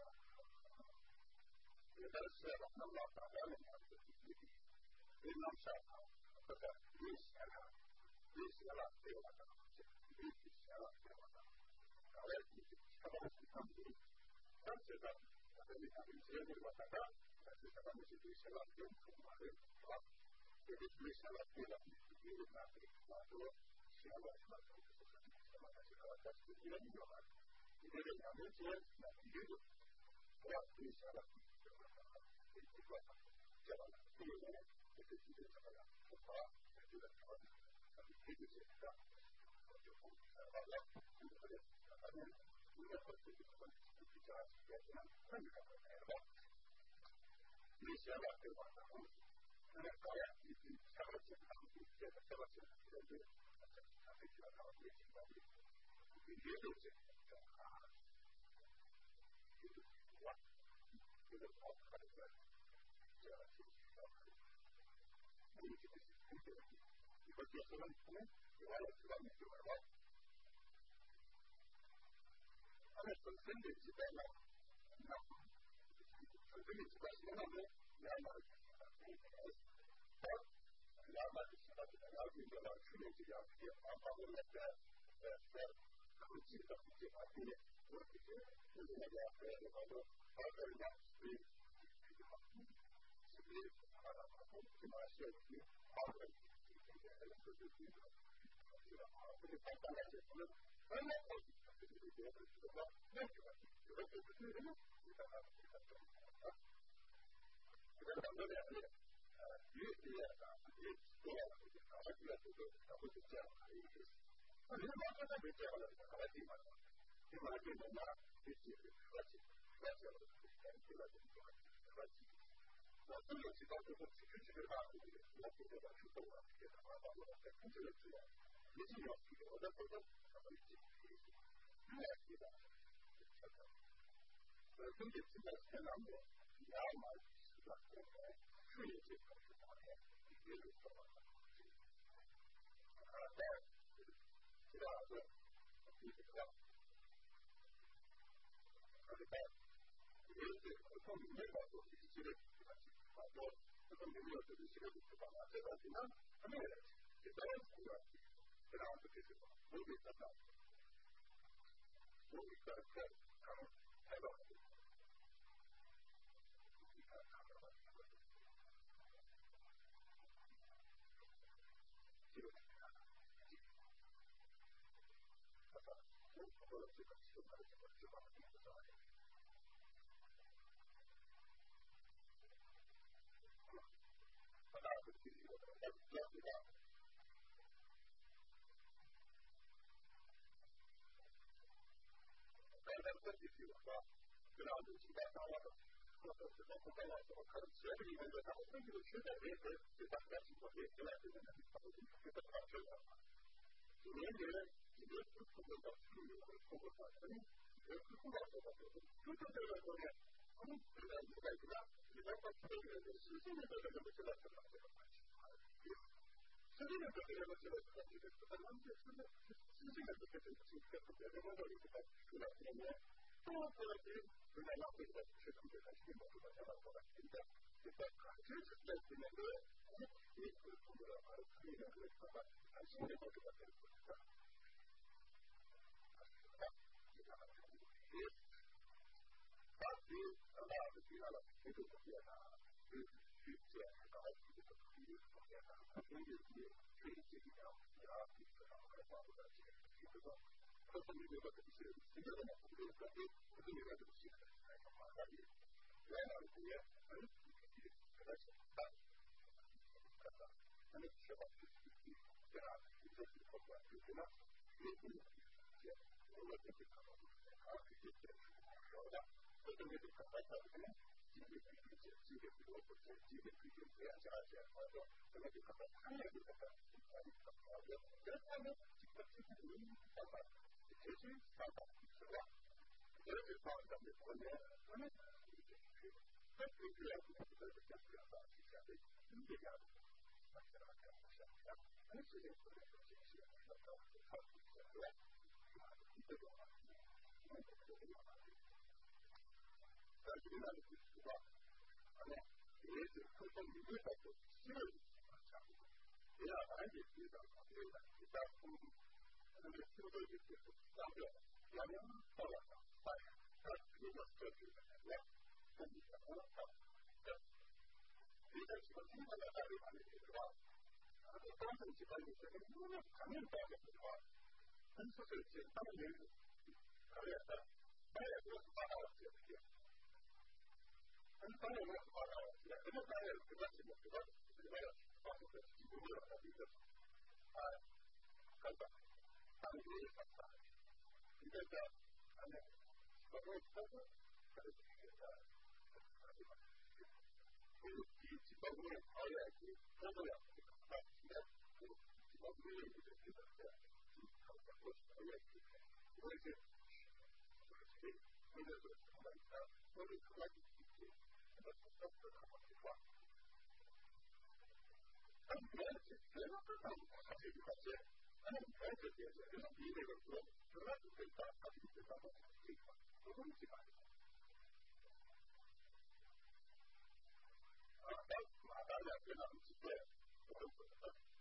有的是那么大量的这个一笔，非常少的，或者有些呢，有些呢，对我的这个有些呢，对我的，当然你他们是他们的，但是呢，我跟你讲，有些这个大家，但是他们是对些呢，有不满的，是吧？这个对些呢，对了，有的呢，对，啊，说些呢，什么什么什么什么，这个但是因为你有了。因为两年间那一个不要对下了，这个这个这个对人这个这个怎么样？不好，这个条件，这个这个就不好了。这个反正应该说这个问题比较简单，那你看看来吧。你想了对吧？然后那个导演你你想了简单，你这个这个简单对不对？他这个导演简单的，你也有这个。这个好看的，这样就比较可以。那你这个是很有意思。你说这什么可能有完了知道你就完了。他们本身的基本上，那可 되게 지나시면은 양말을 양말을 신었는데 나중에 내가 추리지야 그게 아빠가 그때 그치가 그치 아니에 그렇게 내가 그래가지고 아들이나 우리 우리 하나하고 그 마시오기 아들 이제 그렇게 우리 간단하게 보면 얼마 이렇게 해서 이렇게 되면 그래서 남들이 아니에요. 유해가 유해가 아기가 되고 나도 듣지 않아요. 그래서 맞아서 듣지 않아요. 가만히 말아. 이 말이 뭐냐? 듣지 같이 같이 같이 같이 어떤 지각도 지키지를 않고 이렇게 출동을 하게 나가고 컨트롤을 해요. 이제 어떻게 어떻게 하는지 이해합니다. 근데 진짜 생각하면 야만 수익이 그렇게 이해를 해서 아, 그래서 이제가 그러니까 이제 어떤 문제가 또 이치를 같이 하고 어떤 문제가 또 이치를 붙여가 맞아가지고 하면 일단은 우리가 그다음 어떻게 해서 모두 있다가 모두 있다가 가면 해봐 그나도 지가 나와서 그것도 그거 나와서 가르치는 이런 거 하고 그리고 최대한 왜 그렇게 같이 거기에 들어야 되는 거고 그것도 맞춰요. 이게 이게 그거가 필요한 거고 같은 그 그거가 그것도 그것들을 보면 아무 그런 이유가 있구나. 이거 같은 게 수준이 되는 거 제가 생각해요. 수준이 되는 거 제가 생각해요. 그런데 수준이 되는 거 제가 생각해요. 그런데 또 그렇게 그냥 나쁘게 최근에 다시 모두가 잡아서 갔는데 일단 제일 첫째 때문에 이 그거를 바로 그리는 거가 단순히 모두가 되는 거니까 이 하나도 지나라 이거 거기에다 그 실제 가지고 그 거기에다 그게 그게지가 야 이거가 바로다 지금 그래서 그런 일들이 있어요. 이제는 우리가 그런 일들이 있어요. 말하기 왜냐하면 그게 아니 그래서 딱 그래서 아니 제가 제가 이제 그거가 그구나 이게 이제 어떻게 하고 아 그게 그러다 어떤 게 가까이서 집에 이제 집에 그것도 집에 그게 왜안 잘하지 않아서 그렇게 가서 상해를 갖다 하고 그렇다면 집에 집에 있다가 제시 사고 있어요. 그래서 사람들이 보면 하는 그렇게 그래서 그렇게 해서 진짜 이게 맞잖아요. 아니 그게 그렇게 제시해서 하고 있어요. 이때도 우리나라 국수가 안에 예를 어떤 문제가 또 싫을 자고 내가 알게 되다 보니까 일단 그런데 그걸 이렇게 싸우려 하면 싸워서 빨리 그거 그렇게 되면 거기가 어렵다. 그래서 지금 생각을 하려 하는 게가 아주 다른 집안이 있어요. 너무 강한 방법으로 한수를 지금 하는 일을 가려다 빨리 그것도 받아왔어요. 한 번에 그것도 받아왔어요. 그것 때문에 그것이 뭐 그것 내가 봐서 지금으로 가지고 아 간다. 단계에 갔다. 그러니까 안에 그걸 보고 그래서 이게 이 지방으로 가야지 그거야. 근데 그 지방으로 이제 그렇게 하고 싶어야지. 그래서 그렇게 그래서 정말까 우리 그까지 있지. 그래서 그것도 한번 봐. 아니 그래서 제가 그냥 같이 같이 아니 그래서 그래서 이해를 또 그래서 그다 같이 있다가 그건 지가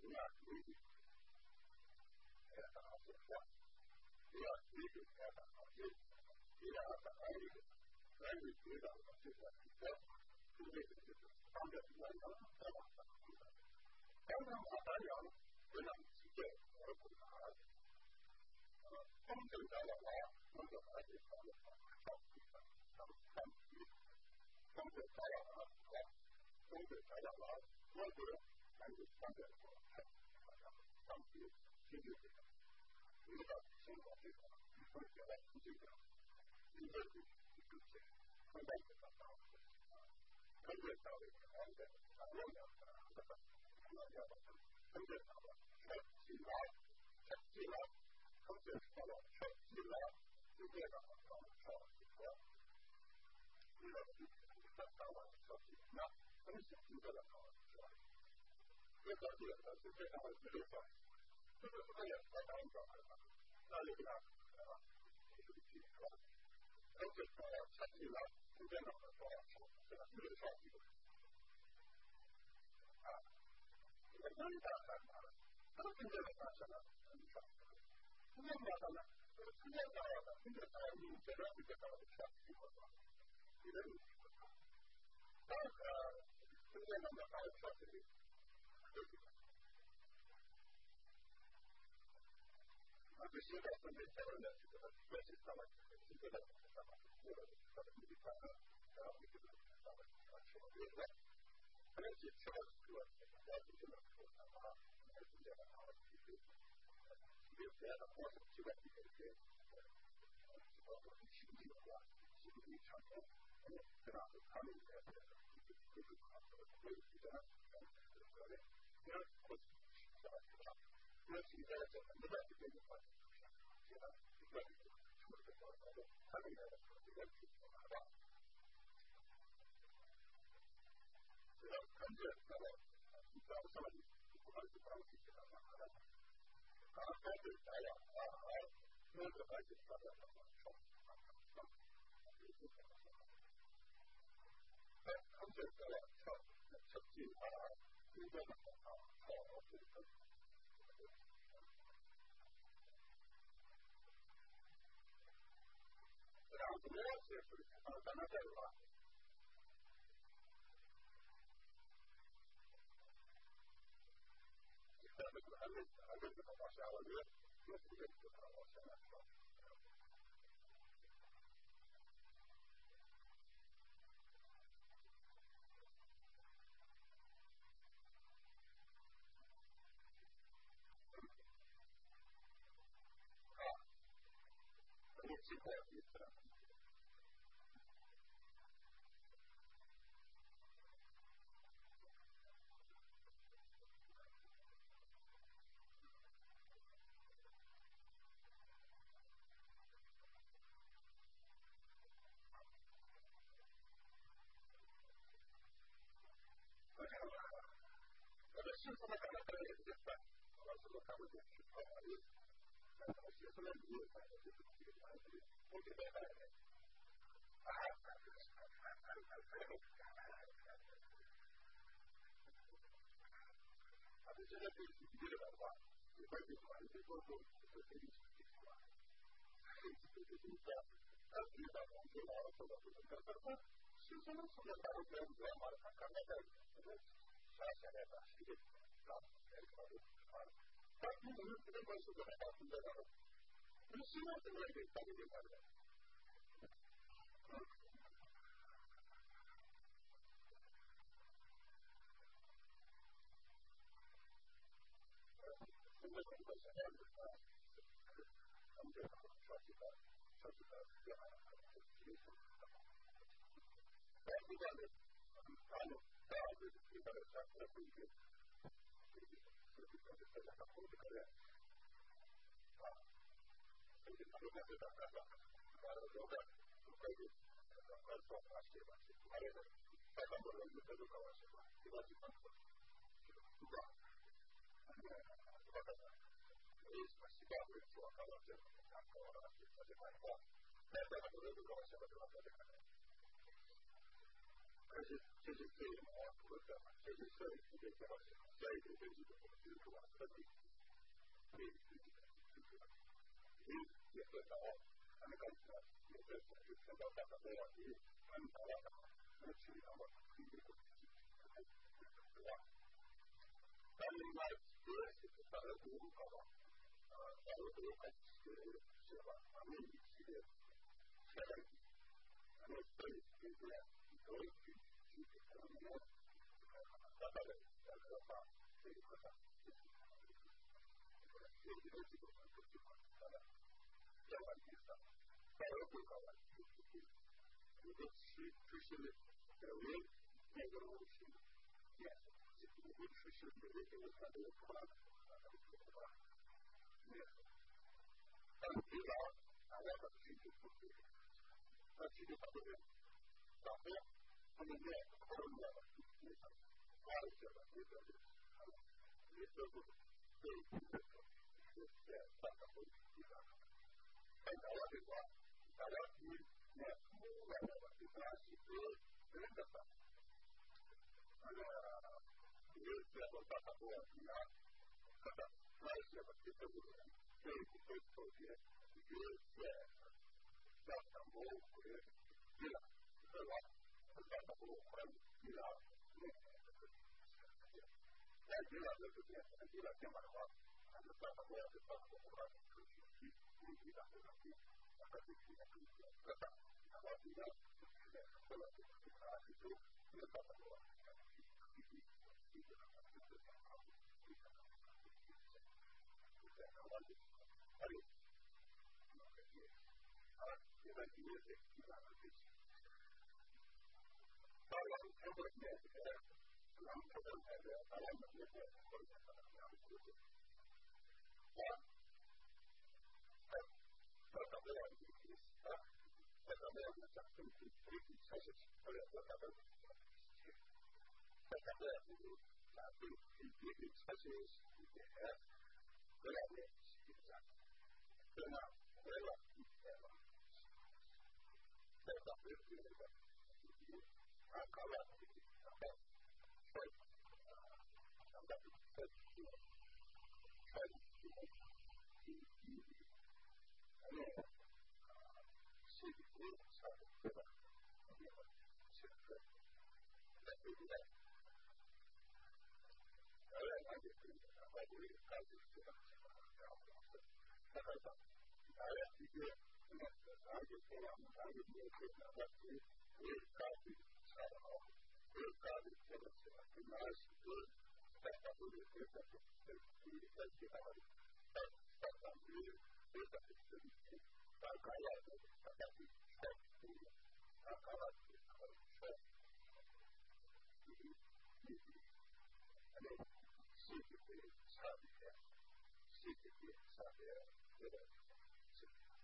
要规矩，哎呀，好做法，你要规矩，哎呀，好做，你要把安利，安利规矩的这个比较，这个就是方便完成再往上推的。当然马达鸟这样直接而不难，呃，风筝上的话，风筝还是靠着靠地上上上去，风筝上了啊，风筝上了啊，我觉得还是方便的。上去去这个，这个生活这个，你会觉得这个，你这个这个钱，很难得到的，很难得到的，而且常用的，这个，那叫什么？很难得到的，吃起来，吃起来，很难得到的，吃起来，就这个好少一个，这个这个当然少一个，那很少一个的好少。这个这个是非常的这个少。这个这个也是当一个那有点啊，就是这个，而且说长期来时间的多少少，这个这个少一个啊，这个真的很难，这个真的很难很少。这个嘛呢，这个时间到了，这个到你这个这个到了少一个了，你的你那个时间能够到少一个，这个。那这些在分别相应的这个关系上面，这个的上面，这个它的目的上面，然后这个上面啊，什么别的，可能是这个这个在这个说的话，还是这个啊，这个这个这样的方式，这个这个这个，包括情绪的话，情绪上面，嗯，这样子他们也是这个这个啊，所以这个这个责任，因为过去是这样子的。因为现在这个没在这边的话，这个一个出这个他们的这个出来吧，这个跟着那个你知道什么？不管是关系这个啥的，啊，都是这样啊，那个还是大家怎么说啊？哎，跟着这样跳，成绩啊，一个的啊，好，这个。然后主要是啊，咱们这个吧，这个还没还没这个往下，我觉得这个这个往下来说，啊，这个情况也是。我的师傅们可能可能也是在，我师傅他们就去考虑，呃，学生们也有在这个这个关系，我觉得在啊，啊，这现在对自己的话，你会去管这个工作，这个对你是不好的，这个就是这样，他遇到工作了，或者是怎么样，其实呢，现在大家不要不要把它看待在这个啥现在的世界上，来考虑啊，但是我们这个关系的话，现在的，我们希望这个也大家明白的。现在这个现在的啊，他们这个设计的设计的这样的技术，但是呢，他们当然就是这个相对会一个，设计的这个上工这个人啊，所以他们在这个干啥？呃，有的有的就呃做啊写吧写，还有的在很多人有的就搞啊写吧，一般就很多，对吧？呃，这个所以什么习惯会做，搞到这个然后这这块的话，在在很多人就搞写了，对吧？在这块。而且这是对于我们的，这是对于这个在一个经济的制度啊，特别对自己的制度啊，也也会到他们刚才也在讲，就看到大家都要去他们大家讲，那么去他们可以有对吧？但另外也是大家都搞到呃，大家都还是是吧？他们一系列下来，他们对这个可以去去他们大概的大概的话，这个上就是。这个基本上就是它的两万以上，大额会高了，有个持持续的呃为那个东西也有个持续的这个它这个可能啊这个吧，没有，但平常大家的需求不对，那需求不对，然后他们在后面的那个花一些的这个啊，也就是对这个。在大家都知道，看到了这个，大家去那木来的这个是人的吧？那个也在说大家都知道，看到那些个这个人，这个这个些也在让他们会知道，对吧？让他们会知道那个。但知道这个点，知道这么的话。大家都要知道，我们要去去去的这个地，大家去去那个各大，然后你要去的或者是其他去做，这个大家都要去去去去这个就是讲啊，去这个就在台湾的，还有那个也啊，现在也是基本上这些。当然，全国现在这个咱们这个这个台湾的这个或者是怎么样的就是。啊，在在咱们要啊，在咱们要讲政治policy才是为了国家的事情，在咱们要就是讲对对对才是一点，国家的事情上，这样回了一点了，在咱们这个啊，搞了然后所以啊，咱们在这个在这个。还有啊，是不差不多的，那个是是，那对不对？当然，俺就是然后我也开始这个这个这样子，那个的，当然一个那个咱就这样，咱就没有这个问题，我也开始差不多，我也开始这个这个，本来是在咱们这个这个这个在其他的。在在咱们这个这个大概要大概是差不多，大概是可以说，嗯嗯，还有细节的差别，细节的差别，这个是。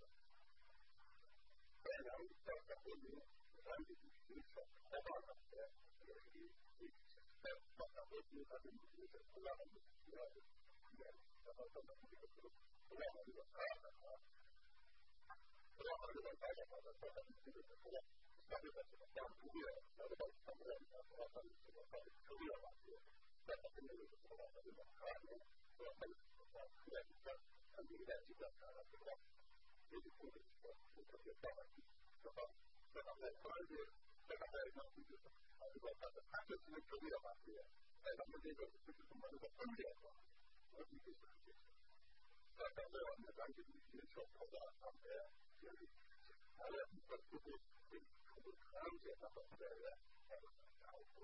当然，在咱们咱们就是说，台湾那边有一有一些，在在咱们这个就是不让我们主要的。然后等等这个不不让这个大的啊，不让这个大的话呢，在咱们这个这个相对来说相对越来的相对来说不让它这个到特别吧，在咱们这个不让它这个啊，不让它这个啊，现在在咱们在这个啊这个这个这个这个特别大的，是吧？在咱们当然是在咱们那就是啊这个它它这是特别吧，对，在咱们这个就是什么这个分裂吧。我们就是这些，在咱们我们咱们也说好的，咱们就是大家不不会会会看见那个在在那个然后不，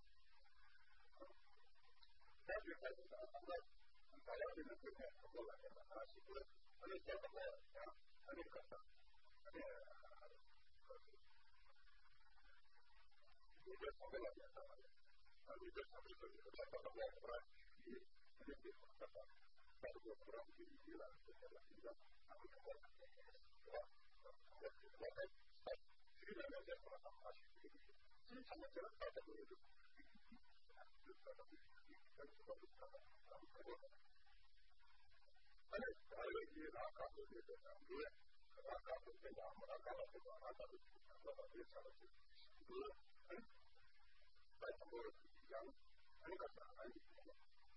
但是还是咱们大家这个这边通过来的啊，是不是？而且在咱们啊，而且可能而且有些方面来讲的话，啊，有些方面就是在咱们外国区域。这个地方的话，在这个不让去娱乐这些的地方，然后我是吧？我我在在去年那些话，他是经常的这个大家都有这个，就是这个这个这个这个啊，这个，而且还有一个他他是这个两个月，他他是这个我他搞了这个，他他是那个这个是一个很在中国一样很个啥很。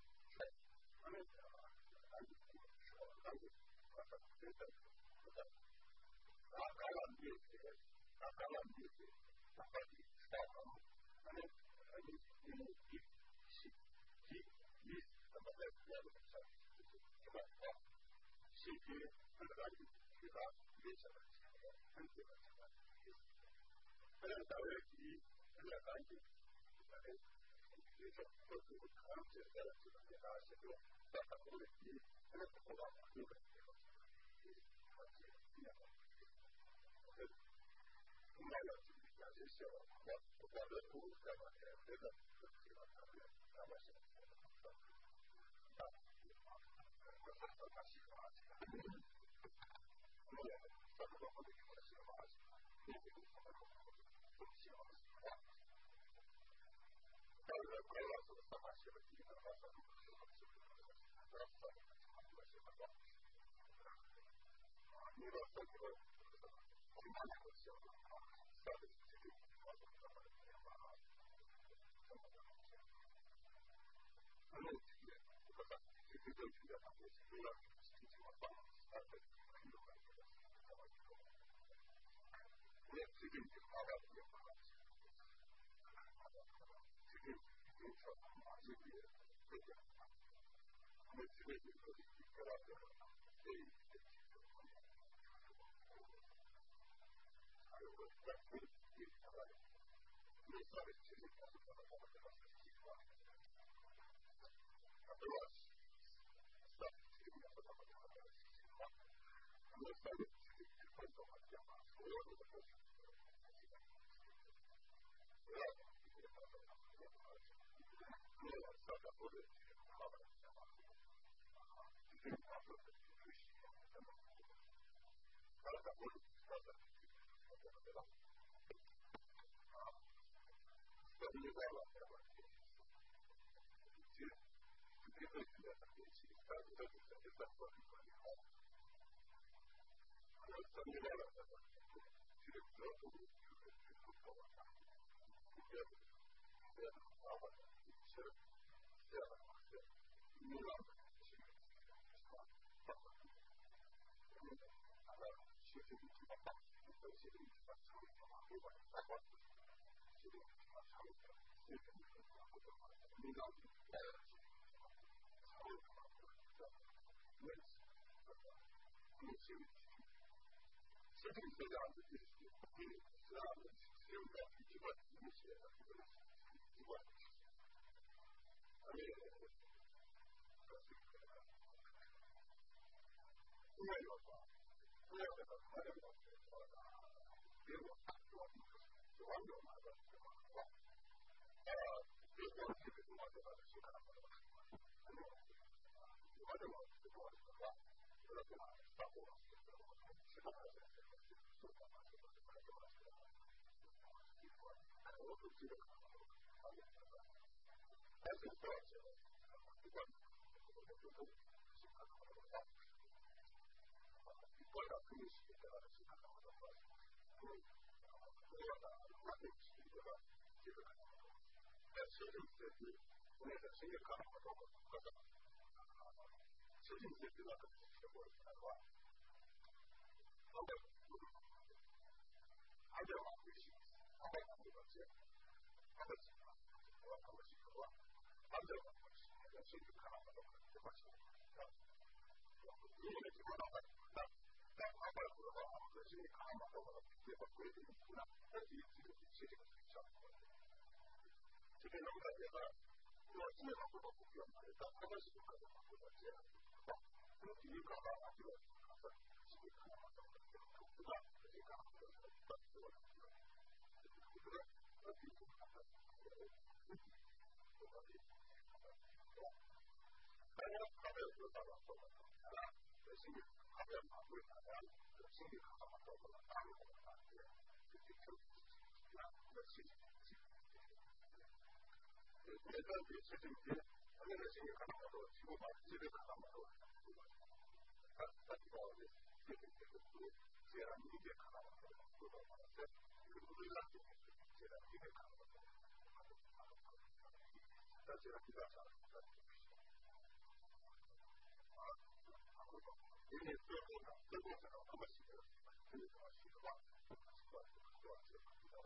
因为最后呢，最后这个他们是这个这个习惯，习惯习惯是比较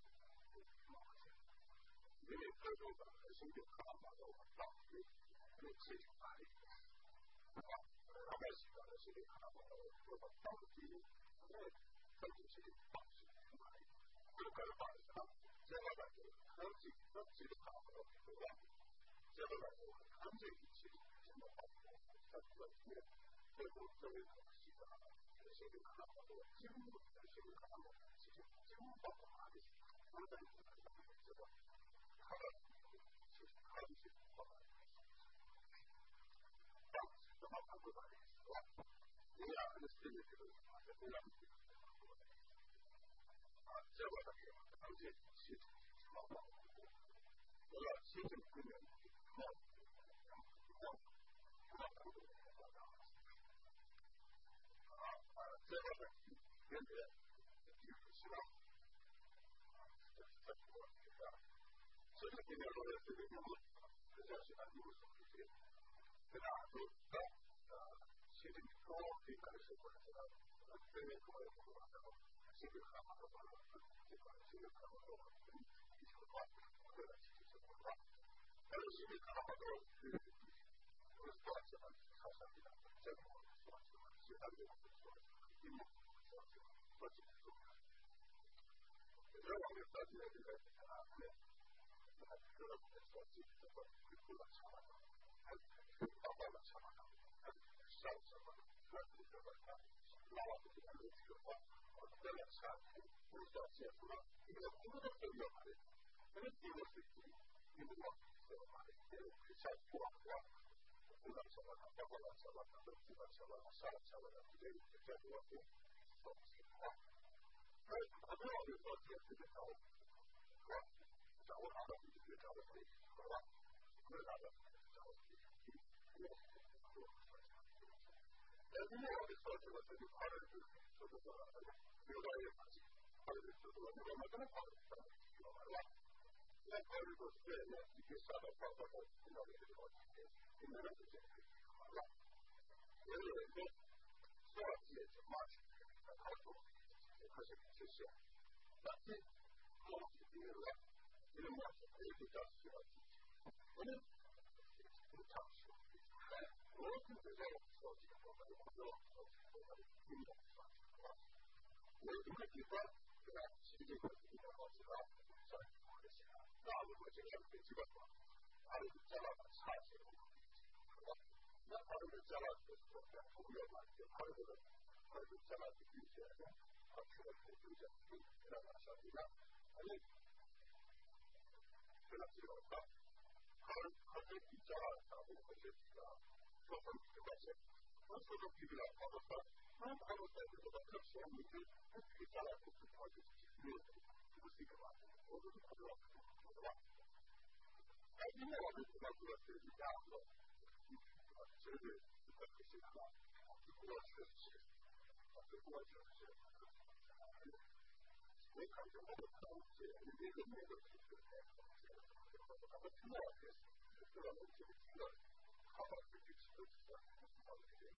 因为最后的核心就看到了我们到底有事情哪里，对吧？他们习惯的是看到了我们到底因为这个事情到底是哪里，这个话是什么？这个呢就是科技，科技的看到了对吧？这个呢就是科技的事情什么好？它这个因为最后这位同事的核心就看到了金融的核心就看到了事情，金融包括哪里？他们这个。他的是科技化的，当时的话他会把这个习惯，我俩的事情就是什么？我俩啊，这个呢是科技系统超过我俩新政官员靠靠靠他们的保障啊啊，这个呢原则就是希望啊，这是这个是这样。所以今天说的这个节目，实际上是按路数去写，对吧？就呃呃，写的多，对吧？是或者是呃，对面多的多，然后写的很好的话，这个写的很好的话，跟一句话，或者其实是不话，但是写的很好的是不是多少钱？好像比较这个多少钱？其他的我们说的题目多少钱？多几十块。有的我们设计的这个啊，对。这个设计这个会做的差不多，还是包括了差不多，还是上什么，还是这个啊，老老的这个这个话，我这个产品不是要写什么，这个不是这个嘛的，因为这个是你你如果这个嘛的，这个是像过往的，不管什么的，包括了什么的，不管什么上什么的，这个这个我是说情况，而很多的做这个这个招，是吧？掌握好的就是掌握可以，好吧？不是掌握掌握可以，没有做但是我的设置了这个它的是这个没有专业关系，它的是这个这个没跟他跑的，知道吧？那它如果是这样，你可以下到包括到听到的这个听到的这些好了。也有人说设计是马是在操作，可是就是那这高级别的。这个模式可以比较需要技巧，我们经常说，我们这个设计我们有时候设计我们运动上啊，我有个地方对吧？实际上比较好知道，像我的想法，那如果这个最基本的，它的加了差些，是吧？那它这个加了就是说在后面嘛，就它这个它这个加了就并且它出了这个并且并且让它小一样，而且。这个基本上，可能可能比较大部分是比较做分比的关系，我说的比较好的话，那他们在这个更便宜的，不比较不比较就是没有这个是一个吧，我说的不知道对吧？哎，因为我们知道这个是一家的，其实这个是什么？只不过是是，只不过就是。我感觉我们当时那个那个是他们听到这个这个东西听了，他把自己吃的吃的，他们这个